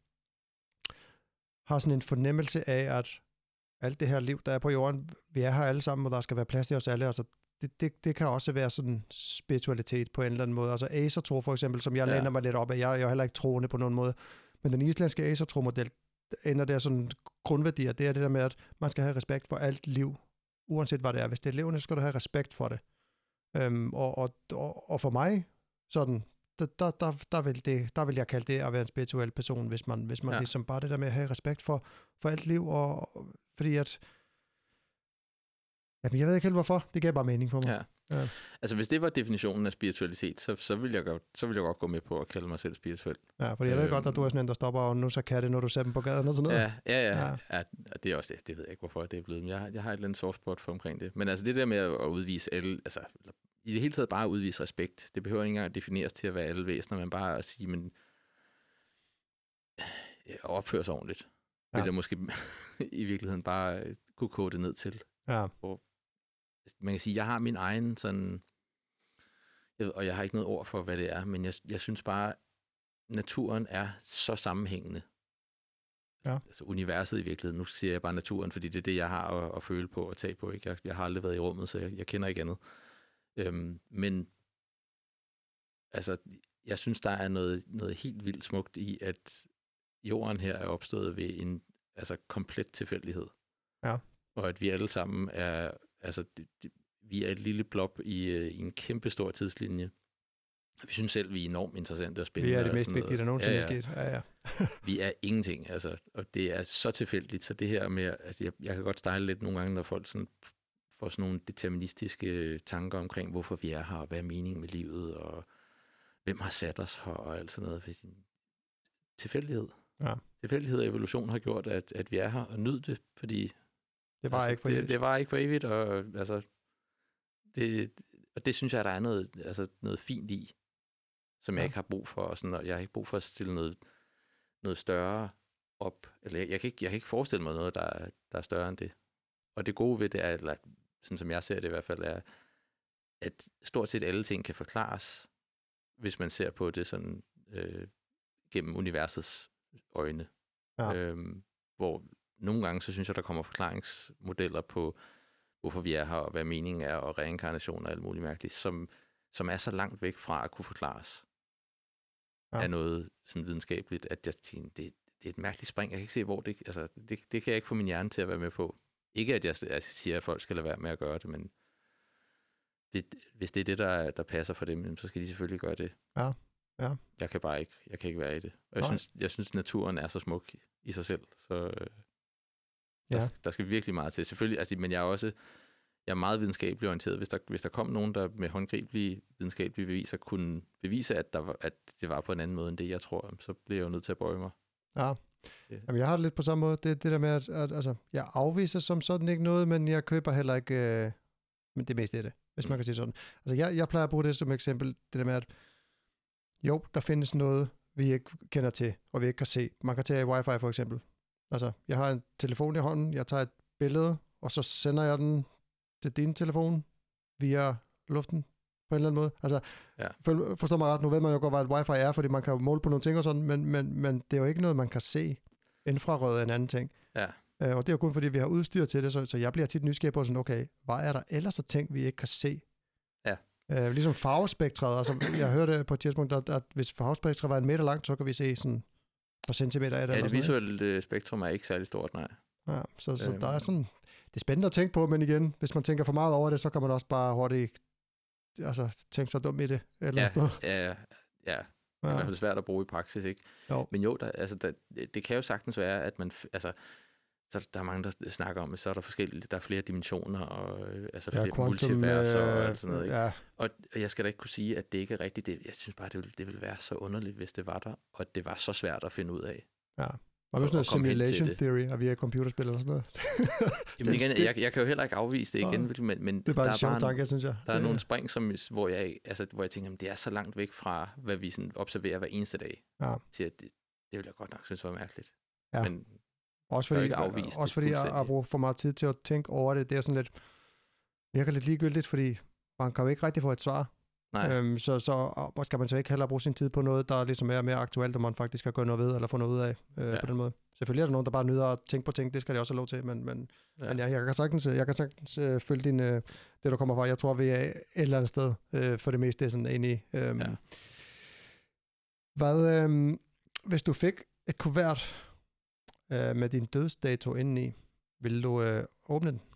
har sådan en fornemmelse af, at alt det her liv, der er på jorden, vi er her alle sammen, og der skal være plads til os alle. Altså, det, det, det kan også være sådan spiritualitet på en eller anden måde. Altså asertro for eksempel, som jeg ja. læner mig lidt op af. Jeg, jeg er heller ikke troende på nogen måde. Men den islandske asertro-model, ender der sådan grundværdier, det er det der med, at man skal have respekt for alt liv, uanset hvad det er. Hvis det er levende, så skal du have respekt for det. Øhm, og, og, og, og for mig, sådan, der, der, der, der, vil det, der vil jeg kalde det at være en spirituel person, hvis man, hvis man ja. ligesom bare det der med at have respekt for, for alt liv, og, og fordi at, jamen jeg ved ikke helt hvorfor, det gav bare mening for mig. Ja. Ja. Altså hvis det var definitionen af spiritualitet, så, så, vil jeg godt, så vil jeg godt gå med på at kalde mig selv spirituel. Ja, fordi jeg ved øhm, godt, at du er sådan en, der stopper og nu så kan det, når du ser dem på gaden og sådan noget. Ja, ja, ja. ja. ja det er også det. Det ved jeg ikke, hvorfor det er blevet. Men jeg, jeg har et eller andet softspot for omkring det. Men altså det der med at udvise alle, altså i det hele taget bare at udvise respekt, det behøver ikke engang at defineres til at være alle væsener, men bare at sige, men ja, opføre sig ordentligt. Ja. Vil jeg måske i virkeligheden bare kunne kode det ned til. Ja. Hvor man kan sige, jeg har min egen sådan, jeg ved, og jeg har ikke noget ord for, hvad det er, men jeg, jeg synes bare, naturen er så sammenhængende. Ja. Altså universet i virkeligheden. Nu siger jeg bare naturen, fordi det er det, jeg har at, at føle på og tage på. Ikke? Jeg, jeg har aldrig været i rummet, så jeg, jeg kender ikke andet. Øhm, men altså, jeg synes, der er noget, noget helt vildt smukt i, at jorden her er opstået ved en altså, komplet tilfældighed. Ja. Og at vi alle sammen er, altså, vi er et lille blob i, i en kæmpe stor tidslinje. Vi synes selv, vi er enormt interessante og spændende. Vi er det mest vigtige, der nogensinde ja, ja. er sket. Ja, ja. Vi er ingenting, altså, og det er så tilfældigt, så det her med, altså jeg, jeg kan godt stejle lidt nogle gange, når folk sådan får sådan nogle deterministiske tanker omkring, hvorfor vi er her, og hvad er meningen med livet, og hvem har sat os her, og alt sådan noget. Tilfældighed. Ja. Tilfældighed og evolution har gjort, at, at vi er her, og nyd det, fordi det var altså, ikke for det, evigt. Det var ikke for evigt, og altså, det, og det synes jeg, der er noget, altså, noget fint i, som jeg ja. ikke har brug for, og, sådan, og jeg har ikke brug for at stille noget, noget større op. Eller jeg, jeg, kan ikke, jeg kan ikke forestille mig noget, der er, der er større end det. Og det gode ved det er, eller, sådan som jeg ser det i hvert fald, er, at stort set alle ting kan forklares, hvis man ser på det sådan øh, gennem universets øjne. Ja. Øhm, hvor nogle gange, så synes jeg, der kommer forklaringsmodeller på, hvorfor vi er her, og hvad meningen er, og reinkarnation og alt muligt mærkeligt, som, som er så langt væk fra at kunne forklares ja. af noget sådan videnskabeligt, at jeg tænker, det, det er et mærkeligt spring. Jeg kan ikke se, hvor det, altså, det, det kan jeg ikke få min hjerne til at være med på. Ikke, at jeg, jeg siger, at folk skal lade være med at gøre det, men det, hvis det er det, der, der passer for dem, så skal de selvfølgelig gøre det. Ja, ja. Jeg kan bare ikke, jeg kan ikke være i det. Og jeg synes, jeg synes, naturen er så smuk i sig selv, så øh, ja. der, der skal virkelig meget til. Selvfølgelig, altså, men jeg er også jeg er meget videnskabeligt orienteret. Hvis der, hvis der kom nogen, der med håndgribelige videnskabelige beviser kunne bevise, at, der var, at det var på en anden måde end det, jeg tror, så bliver jeg jo nødt til at bøje mig. Ja. Jamen, jeg har det lidt på samme måde. Det, det der med, at, at altså, jeg afviser som sådan ikke noget, men jeg køber heller ikke øh, men det meste af det, hvis mm. man kan sige sådan. Altså, jeg, jeg plejer at bruge det som eksempel, det der med, at jo, der findes noget, vi ikke kender til, og vi ikke kan se. Man kan tage wifi for eksempel. Altså, jeg har en telefon i hånden, jeg tager et billede, og så sender jeg den til din telefon via luften på en eller anden måde. Altså, ja. for, forstår mig ret, nu ved man jo godt, hvad et wifi er, fordi man kan jo måle på nogle ting og sådan, men, men, men det er jo ikke noget, man kan se. Infrarød er en anden ting. Ja. Uh, og det er jo kun fordi, vi har udstyr til det, så, så jeg bliver tit nysgerrig på sådan, okay, hvad er der ellers af ting, vi ikke kan se? Ja. Uh, ligesom farvespektret, altså jeg hørte på et tidspunkt, at, at hvis farvespektret var en meter langt, så kan vi se sådan på centimeter af det. Ja, det visuelle spektrum er ikke særlig stort, nej. Ja, så, så øhm. der er sådan, det er spændende at tænke på, men igen, hvis man tænker for meget over det, så kan man også bare hurtigt altså, tænke sig dum i det et eller andet ja, sted. Ja, ja, ja. Det er i hvert fald svært at bruge i praksis, ikke? Jo. Men jo, der, altså, der, det kan jo sagtens være, at man, altså, så der er mange, der snakker om, at så er der forskellige, der er flere dimensioner, og altså flere ja, multiverser og alt sådan noget, ikke? Ja. Og jeg skal da ikke kunne sige, at det ikke er rigtigt. Det, jeg synes bare, det ville, det ville være så underligt, hvis det var der, og det var så svært at finde ud af. Ja. Og sådan noget simulation theory, og vi er computerspil eller sådan noget. Jamen igen, jeg, jeg kan jo heller ikke afvise det igen, ja. men, men det er bare der en sjov tanke, synes jeg. Der er ja. nogle spring, som, hvor, jeg, altså, hvor jeg tænker, jamen, det er så langt væk fra, hvad vi sådan observerer hver eneste dag, ja. til at det, det vil jeg godt nok synes var mærkeligt. Ja. Men også fordi, ikke afvise også fordi jeg har brugt for meget tid til at tænke over det. Det er sådan lidt, virker lidt ligegyldigt, fordi man kan jo ikke rigtig få et svar. Øhm, så, så skal man så ikke heller bruge sin tid på noget, der ligesom er mere aktuelt, og man faktisk kan gøre noget ved, eller få noget ud af øh, ja. på den måde. Selvfølgelig er der nogen, der bare nyder at tænke på ting, det skal de også have lov til, men, men, ja. men jeg, jeg kan sagtens, jeg kan sagtens øh, følge din, øh, det, du kommer fra. Jeg tror, vi er et eller andet sted, øh, for det meste er sådan enig. Øh, ja. Hvad, øh, hvis du fik et kuvert øh, med din dødsdato indeni, vil du øh, åbne den?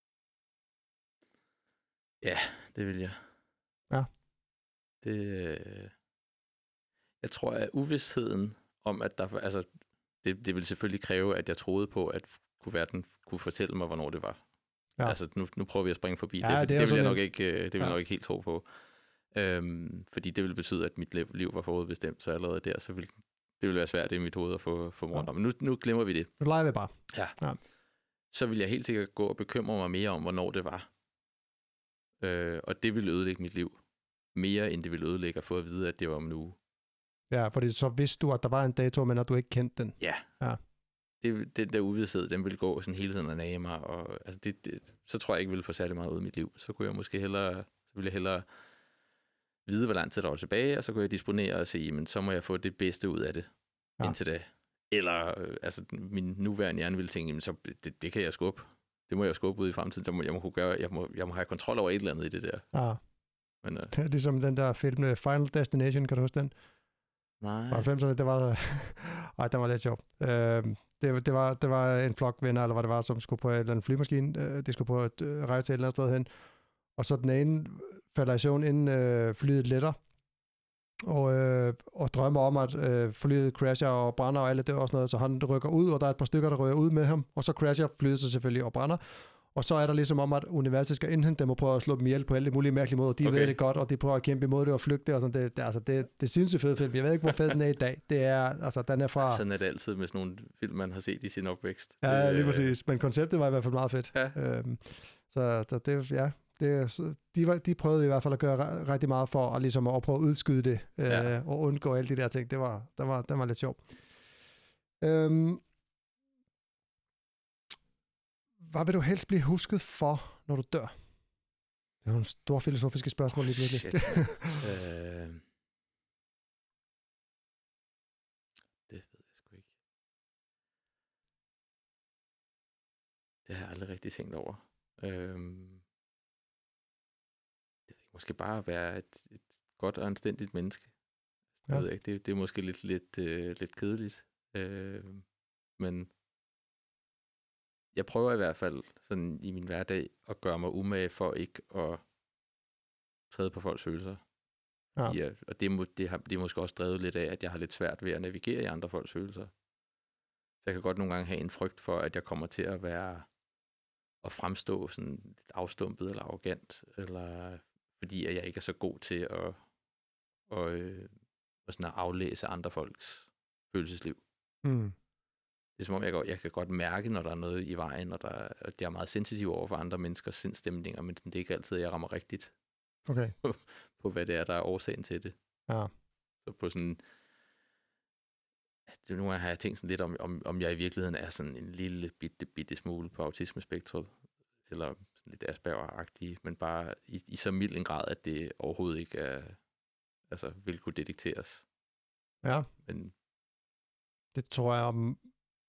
Ja, det vil jeg. Ja. Det, jeg tror, at uvidsheden om, at der, altså, det, det ville selvfølgelig kræve, at jeg troede på, at kuverten kunne fortælle mig, hvornår det var. Ja. Altså, nu, nu prøver vi at springe forbi ja, det, det, det vil jeg nok ikke, det vil ja. nok ikke helt tro på. Øhm, fordi det ville betyde, at mit liv var forudbestemt, så allerede der, så ville det ville være svært i mit hoved at få, få rundt om. Men nu, nu glemmer vi det. Nu leger vi bare. Ja. ja. Så ville jeg helt sikkert gå og bekymre mig mere om, hvornår det var. Øh, og det ville ødelægge mit liv. Mere end det ville ødelægge at få at vide, at det var om en uge. Ja, fordi så vidste du, at der var en dato, men at du ikke kendte den. Ja. ja. Det, den der uvidshed, den ville gå sådan hele tiden og nage mig, og altså det, det, så tror jeg ikke, ville få særlig meget ud af mit liv. Så kunne jeg måske hellere, så ville jeg hellere vide, hvor lang tid der var tilbage, og så kunne jeg disponere og sige, men så må jeg få det bedste ud af det, ja. indtil da. Eller, øh, altså min nuværende hjerne ville tænke, jamen, så det, det kan jeg skubbe. Det må jeg skubbe ud i fremtiden, så må, jeg må kunne gøre, jeg må, jeg må have kontrol over et eller andet i det der. Ja. Men, øh, det er ligesom den der film Final Destination, kan du huske den? Nej. halvfemserne, det var, ej, den var lidt sjov. Øh, det, det, var, det var en flok venner, eller hvad det var, som skulle på en eller anden flymaskine. Øh, de skulle på et øh, rejse til et eller andet sted hen. Og så den ene falder i søvn, inden øh, flyet letter. og, øh, og drømmer om, at øh, flyet crasher og brænder, og alle dør og sådan noget, så han rykker ud, og der er et par stykker, der ryger ud med ham, og så crasher flyet så selvfølgelig og brænder. Og så er der ligesom om, at universet skal indhente dem og prøve at slå dem ihjel på alle mulige mærkelige måder. De okay. ved det godt, og de prøver at kæmpe imod det og flygte. Og sådan. Det, det, altså, det, det er sindssygt fed film. Jeg ved ikke, hvor fed den er i dag. Det er, altså, den er fra... Sådan er det altid med sådan nogle film, man har set i sin opvækst. Ja, lige præcis. Men konceptet var i hvert fald meget fedt. Ja. Øhm, så det, ja, det, de, var, de prøvede i hvert fald at gøre rigtig meget for at, ligesom, at prøve at udskyde det øh, ja. og undgå alle de der ting. Det var, det var, det var lidt sjovt. Øhm, Hvad vil du helst blive husket for, når du dør? Det er nogle store filosofiske spørgsmål lige virkelig. Shit, øh... Det ved jeg sgu ikke. Det har jeg aldrig rigtig tænkt over. Øhm... Det vil måske bare være et, et godt og anstændigt menneske. Det, ja. ved jeg ikke. Det, det er måske lidt, lidt, øh, lidt kedeligt. Øh... Men jeg prøver i hvert fald sådan i min hverdag at gøre mig umage for ikke at træde på folks følelser. Ja. Ja, og det, må, det, har, det er måske også drevet lidt af, at jeg har lidt svært ved at navigere i andre folks følelser. Så jeg kan godt nogle gange have en frygt for, at jeg kommer til at være at fremstå sådan lidt afstumpet eller arrogant, eller fordi at jeg ikke er så god til at, at, øh, at, sådan at aflæse andre folks følelsesliv. Mm. Det er som om, jeg, godt, jeg kan godt mærke, når der er noget i vejen, og der, at jeg er meget sensitiv over for andre menneskers sindstemninger, men det er ikke altid, at jeg rammer rigtigt okay. på, på, hvad det er, der er årsagen til det. Ja. Så på sådan... Nogle gange har jeg tænkt sådan lidt om, om, om jeg i virkeligheden er sådan en lille bitte, bitte smule på autismespektret, eller sådan lidt Asperger-agtig, men bare i, i så mild en grad, at det overhovedet ikke er, altså, vil kunne detekteres. Ja. Men det tror jeg om...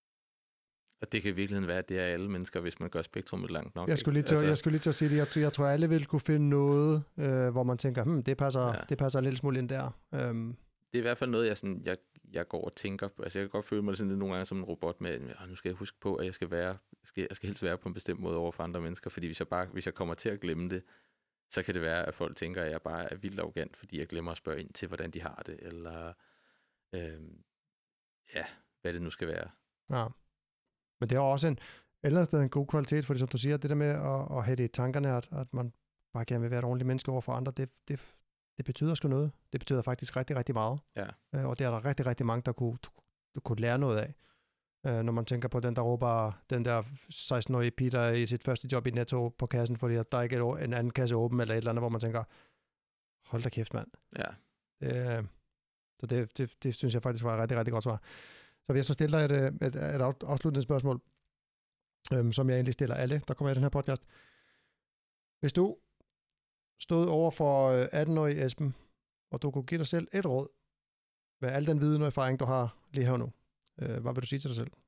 Og det kan i virkeligheden være, at det er alle mennesker, hvis man gør spektrummet langt nok. Jeg skulle lige til, altså, jeg skulle lige til at sige det. Jeg, jeg tror, alle vil kunne finde noget, øh, hvor man tænker, hm, det passer, ja. det passer en lille smule ind der. Um... Det er i hvert fald noget, jeg, sådan, jeg, jeg går og tænker på. Altså, jeg kan godt føle mig sådan lidt nogle gange som en robot med, nu skal jeg huske på, at jeg skal være, skal, jeg skal helst være på en bestemt måde over for andre mennesker, fordi hvis jeg, bare, hvis jeg kommer til at glemme det, så kan det være, at folk tænker, at jeg bare er vildt arrogant, fordi jeg glemmer at spørge ind til, hvordan de har det, eller øh, ja, hvad det nu skal være. Ja. Men det er også en, et eller andet sted en god kvalitet, fordi som du siger, det der med at, at have det i tankerne, at, at man bare gerne vil være et ordentligt menneske over for andre, det, det, det betyder sgu noget. Det betyder faktisk rigtig, rigtig meget. Ja. Øh, og det er der rigtig, rigtig mange, der kunne, du kunne lære noget af. Øh, når man tænker på den, der råber, den der seksten-årige pige, der er i sit første job i Netto på kassen, fordi der er ikke en anden kasse åben, eller et eller andet, hvor man tænker, hold da kæft, mand. Ja. Det, så det, det, det synes jeg faktisk var et rigtig, rigtig godt svar. Så vil jeg så stille dig et, et, et afsluttende spørgsmål, øhm, som jeg egentlig stiller alle, der kommer i den her podcast. Hvis du stod over for atten-årige Esben, og du kunne give dig selv et råd, med al den viden og erfaring, du har lige her nu, øh, hvad vil du sige til dig selv?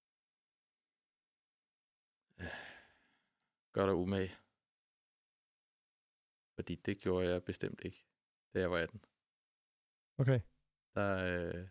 Gør dig umage. Fordi det gjorde jeg bestemt ikke, da jeg var atten. Okay. Der... Øh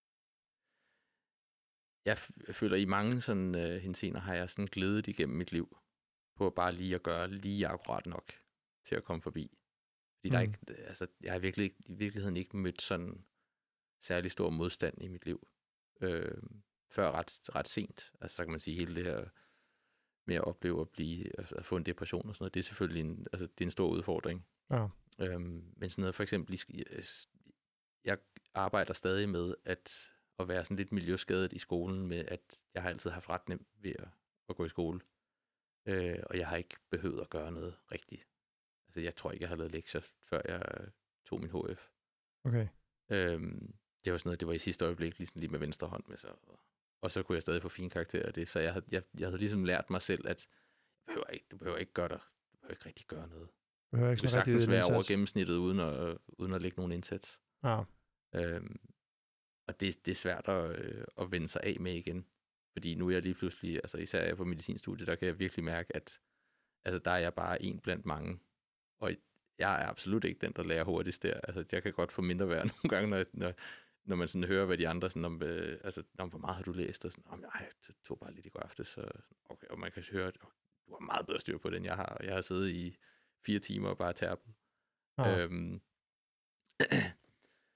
Jeg føler, i mange sådan øh, henseender har jeg sådan glædet igennem mit liv på bare lige at gøre lige akkurat nok til at komme forbi. Fordi mm. der er ikke, altså, jeg har virkelig, i virkeligheden ikke mødt sådan særlig stor modstand i mit liv. Øh, før ret, ret sent. Altså så kan man sige, hele det her med at opleve at, blive, altså, at få en depression og sådan noget, det er selvfølgelig en, altså, det er en stor udfordring. Ja. Øh, men sådan noget for eksempel, jeg arbejder stadig med at at være sådan lidt miljøskadet i skolen med, at jeg har altid haft ret nemt ved at, at gå i skole. Øh, og jeg har ikke behøvet at gøre noget rigtigt. Altså, jeg tror ikke, jeg har lavet lektier, før jeg tog min H F. Okay. Øhm, det var sådan noget, det var i sidste øjeblik, ligesom lige med venstre hånd med sig. Og så kunne jeg stadig få fine karakterer af det. Så jeg havde, jeg, jeg havde ligesom lært mig selv, at du behøver ikke, du behøver ikke gøre dig, du behøver ikke rigtig gøre noget. Du behøver ikke du kan sagtens være over gennemsnittet, uden at, uden at lægge nogen indsats. Ja. Øhm, Og det, det er svært at, øh, at vende sig af med igen. Fordi nu er jeg lige pludselig, altså især jeg på medicinstudiet, der kan jeg virkelig mærke, at altså, der er jeg bare en blandt mange. Og jeg er absolut ikke den, der lærer hurtigst der. Altså jeg kan godt få mindre værd nogle gange, når, når, når man sådan hører, hvad de andre, sådan om, øh, altså om hvor meget har du læst, og sådan, om jeg tog bare lidt i går aftes, så okay, og man kan høre, at du har meget bedre styr på det, end jeg har. Jeg har siddet i fire timer og bare tærpet. Ja. Øhm,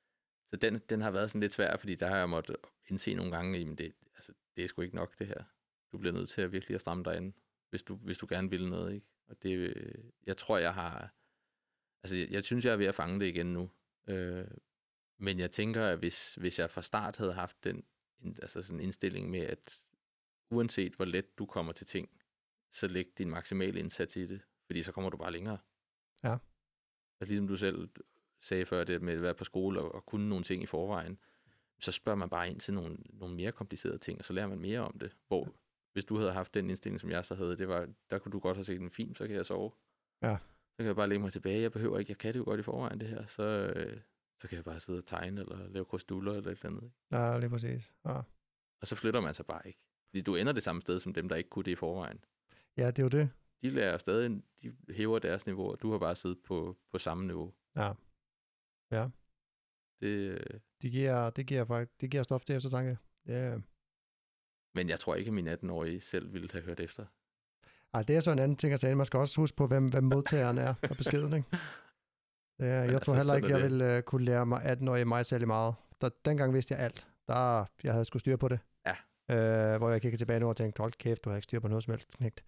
så den, den har været sådan lidt svær, fordi der har jeg måttet indse nogle gange, at det, altså, det er sgu ikke nok det her. Du bliver nødt til at virkelig at stramme dig ind, hvis du, hvis du gerne vil noget, ikke? Og det, jeg tror, jeg har, altså jeg, jeg synes, jeg er ved at fange det igen nu. Øh, men jeg tænker, at hvis, hvis jeg fra start havde haft den, altså sådan en indstilling med, at uanset hvor let du kommer til ting, så læg din maksimale indsats i det, fordi så kommer du bare længere. Ja. Altså ligesom du selv sagde før, det med at være på skole og, og kunne nogle ting i forvejen, så spørger man bare ind til nogle, nogle mere komplicerede ting, og så lærer man mere om det. Hvor hvis du havde haft den indstilling, som jeg så havde, det var, der kunne du godt have set en film, så kan jeg sove. Ja. Så kan jeg bare lægge mig tilbage, jeg behøver ikke, jeg kan det jo godt i forvejen det her, så, øh, så kan jeg bare sidde og tegne, eller lave krystaller, eller et eller andet. Ikke? Ja, lige præcis. Ja. Og så flytter man sig bare ikke. Fordi du ender det samme sted, som dem, der ikke kunne det i forvejen. Ja, det er jo det. De lærer stadig, de hæver deres niveau, og du har bare siddet på, på samme niveau. Ja. Ja. Det, det, giver, det, giver, faktisk, det giver stof til eftertanke. Det, men jeg tror ikke, at min atten-årige selv ville have hørt efter. Ej, det er så en anden ting at sige. Man skal også huske på, hvem, hvem modtageren er af beskeden, ikke? Det, jeg altså, tror heller ikke, jeg ville uh, kunne lære mig atten-årige mig særlig meget. Der, dengang vidste jeg alt. Der, jeg havde sgu styr på det. Ja. Uh, hvor jeg kigger tilbage nu og tænkte, hold kæft, du har ikke styr på noget som helst, knægt.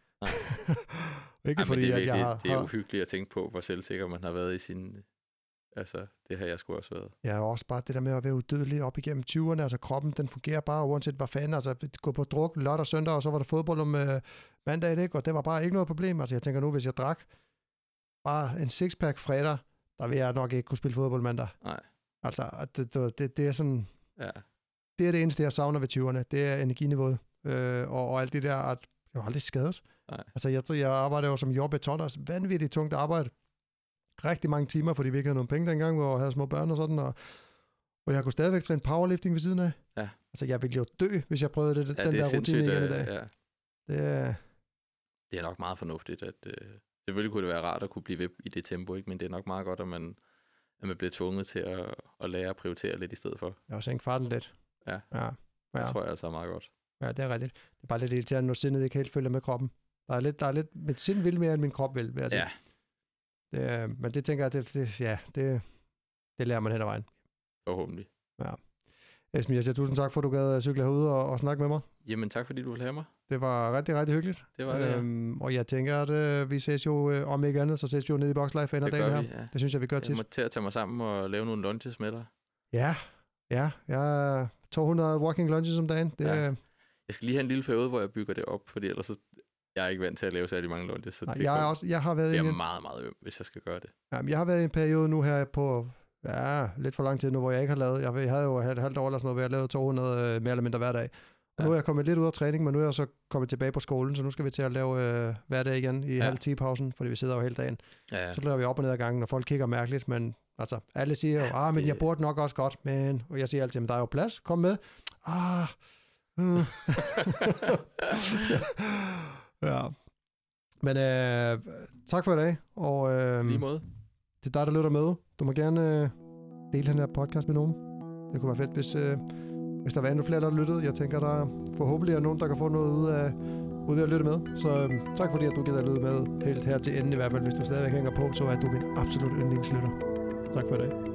ikke ja, fordi, det er, at jeg har... det er uhyggeligt at tænke på, hvor selvsikker man har været i sin... Altså, det har jeg sgu også været. Ja, og også bare det der med at være udødelig op igennem tyverne. Altså, kroppen, den fungerer bare uanset hvad fanden. Altså, gå på druk lørdag og søndag, og så var der fodbold om uh, mandagen, ikke? Og det var bare ikke noget problem. Altså, jeg tænker nu, hvis jeg drak bare en sixpack fredag, der vil jeg nok ikke kunne spille fodbold mandag. Nej. Altså, det, det, det er sådan... Ja. Det er det eneste, jeg savner ved tyverne. Det er energiniveauet. Øh, og, og alt det der, at jeg var aldrig skadet. Nej. Altså, jeg, jeg arbejder jo som jordbetoner. Altså, vanvittigt tungt arbejde. Rigtig mange timer, fordi vi ikke havde nogen penge dengang, hvor jeg havde små børn og sådan, og, og jeg kunne stadigvæk træne powerlifting ved siden af. Ja. Altså, jeg ville jo dø, hvis jeg prøvede det, ja, den det der rutine igen i dag. Ja. Det, er... det er nok meget fornuftigt, at øh, selvfølgelig kunne det være rart at kunne blive ved i det tempo, ikke? Men det er nok meget godt, at man, at man bliver tvunget til at, at lære at prioritere lidt i stedet for. Jeg har sænkt farten lidt. Ja, ja. ja. Det tror jeg altså er meget godt. Ja, det er rigtigt. Det er bare lidt irriterende, når sindet ikke helt følger med kroppen. Der er lidt, der er lidt mit sind vil mere, end min krop vil, vil jeg sige. Ja. Det, men det tænker jeg, det, det, ja, det, det lærer man hen ad vejen. Forhåbentlig. Ja. Esben, jeg siger tusind tak for, at du gad cykle herude og, og snakke med mig. Jamen tak, fordi du ville have mig. Det var rigtig, rigtig hyggeligt. Det var det, øhm, ja. Og jeg tænker, at øh, vi ses jo, øh, om ikke andet, så ses vi jo nede i Boxlife for en af dagen her. Vi, ja. Det synes jeg, vi gør tit. Jeg må til at tage mig sammen og lave nogle lunches med dig. Ja, ja. Jeg to hundrede walking lunches om dagen. Det, ja. Jeg skal lige have en lille periode, hvor jeg bygger det op, fordi ellers så jeg er ikke vant til at lave særlig mange lunches. Så Nej, det jeg, er også, jeg har været det er en... meget, meget øm, hvis jeg skal gøre det. Jamen, jeg har været i en periode nu her på, ja, lidt for lang tid nu, hvor jeg ikke har lavet. Jeg, jeg havde jo et halvt år eller sådan noget, hvor jeg lavede to hundrede øh, mere eller mindre hver dag. Og ja. Nu er jeg kommet lidt ud af træning, men nu er jeg så kommet tilbage på skolen, så nu skal vi til at lave øh, hver dag igen i ja. halv ti pausen, fordi vi sidder jo hele dagen. Ja, ja. Så laver vi op og ned ad gangen, og folk kigger mærkeligt, men altså, alle siger jo, ja, ah, men det... jeg burde nok også godt, men, og jeg siger altid, men der er jo plads, kom med. Ah, mm. så, ja. Men øh, tak for i dag, og øh, lige måde. Det er dig, der lytter med. Du må gerne øh, dele den her podcast med nogen. Det kunne være fedt, hvis, øh, hvis der var endnu flere, der lyttede. Jeg tænker, der forhåbentlig er nogen, der kan få noget ud af, ud af at lytte med. Så øh, tak fordi, at du gider at lytte med helt her til enden i hvert fald. Hvis du stadigvæk hænger på, så er du min absolut yndlingslytter. Tak for i dag.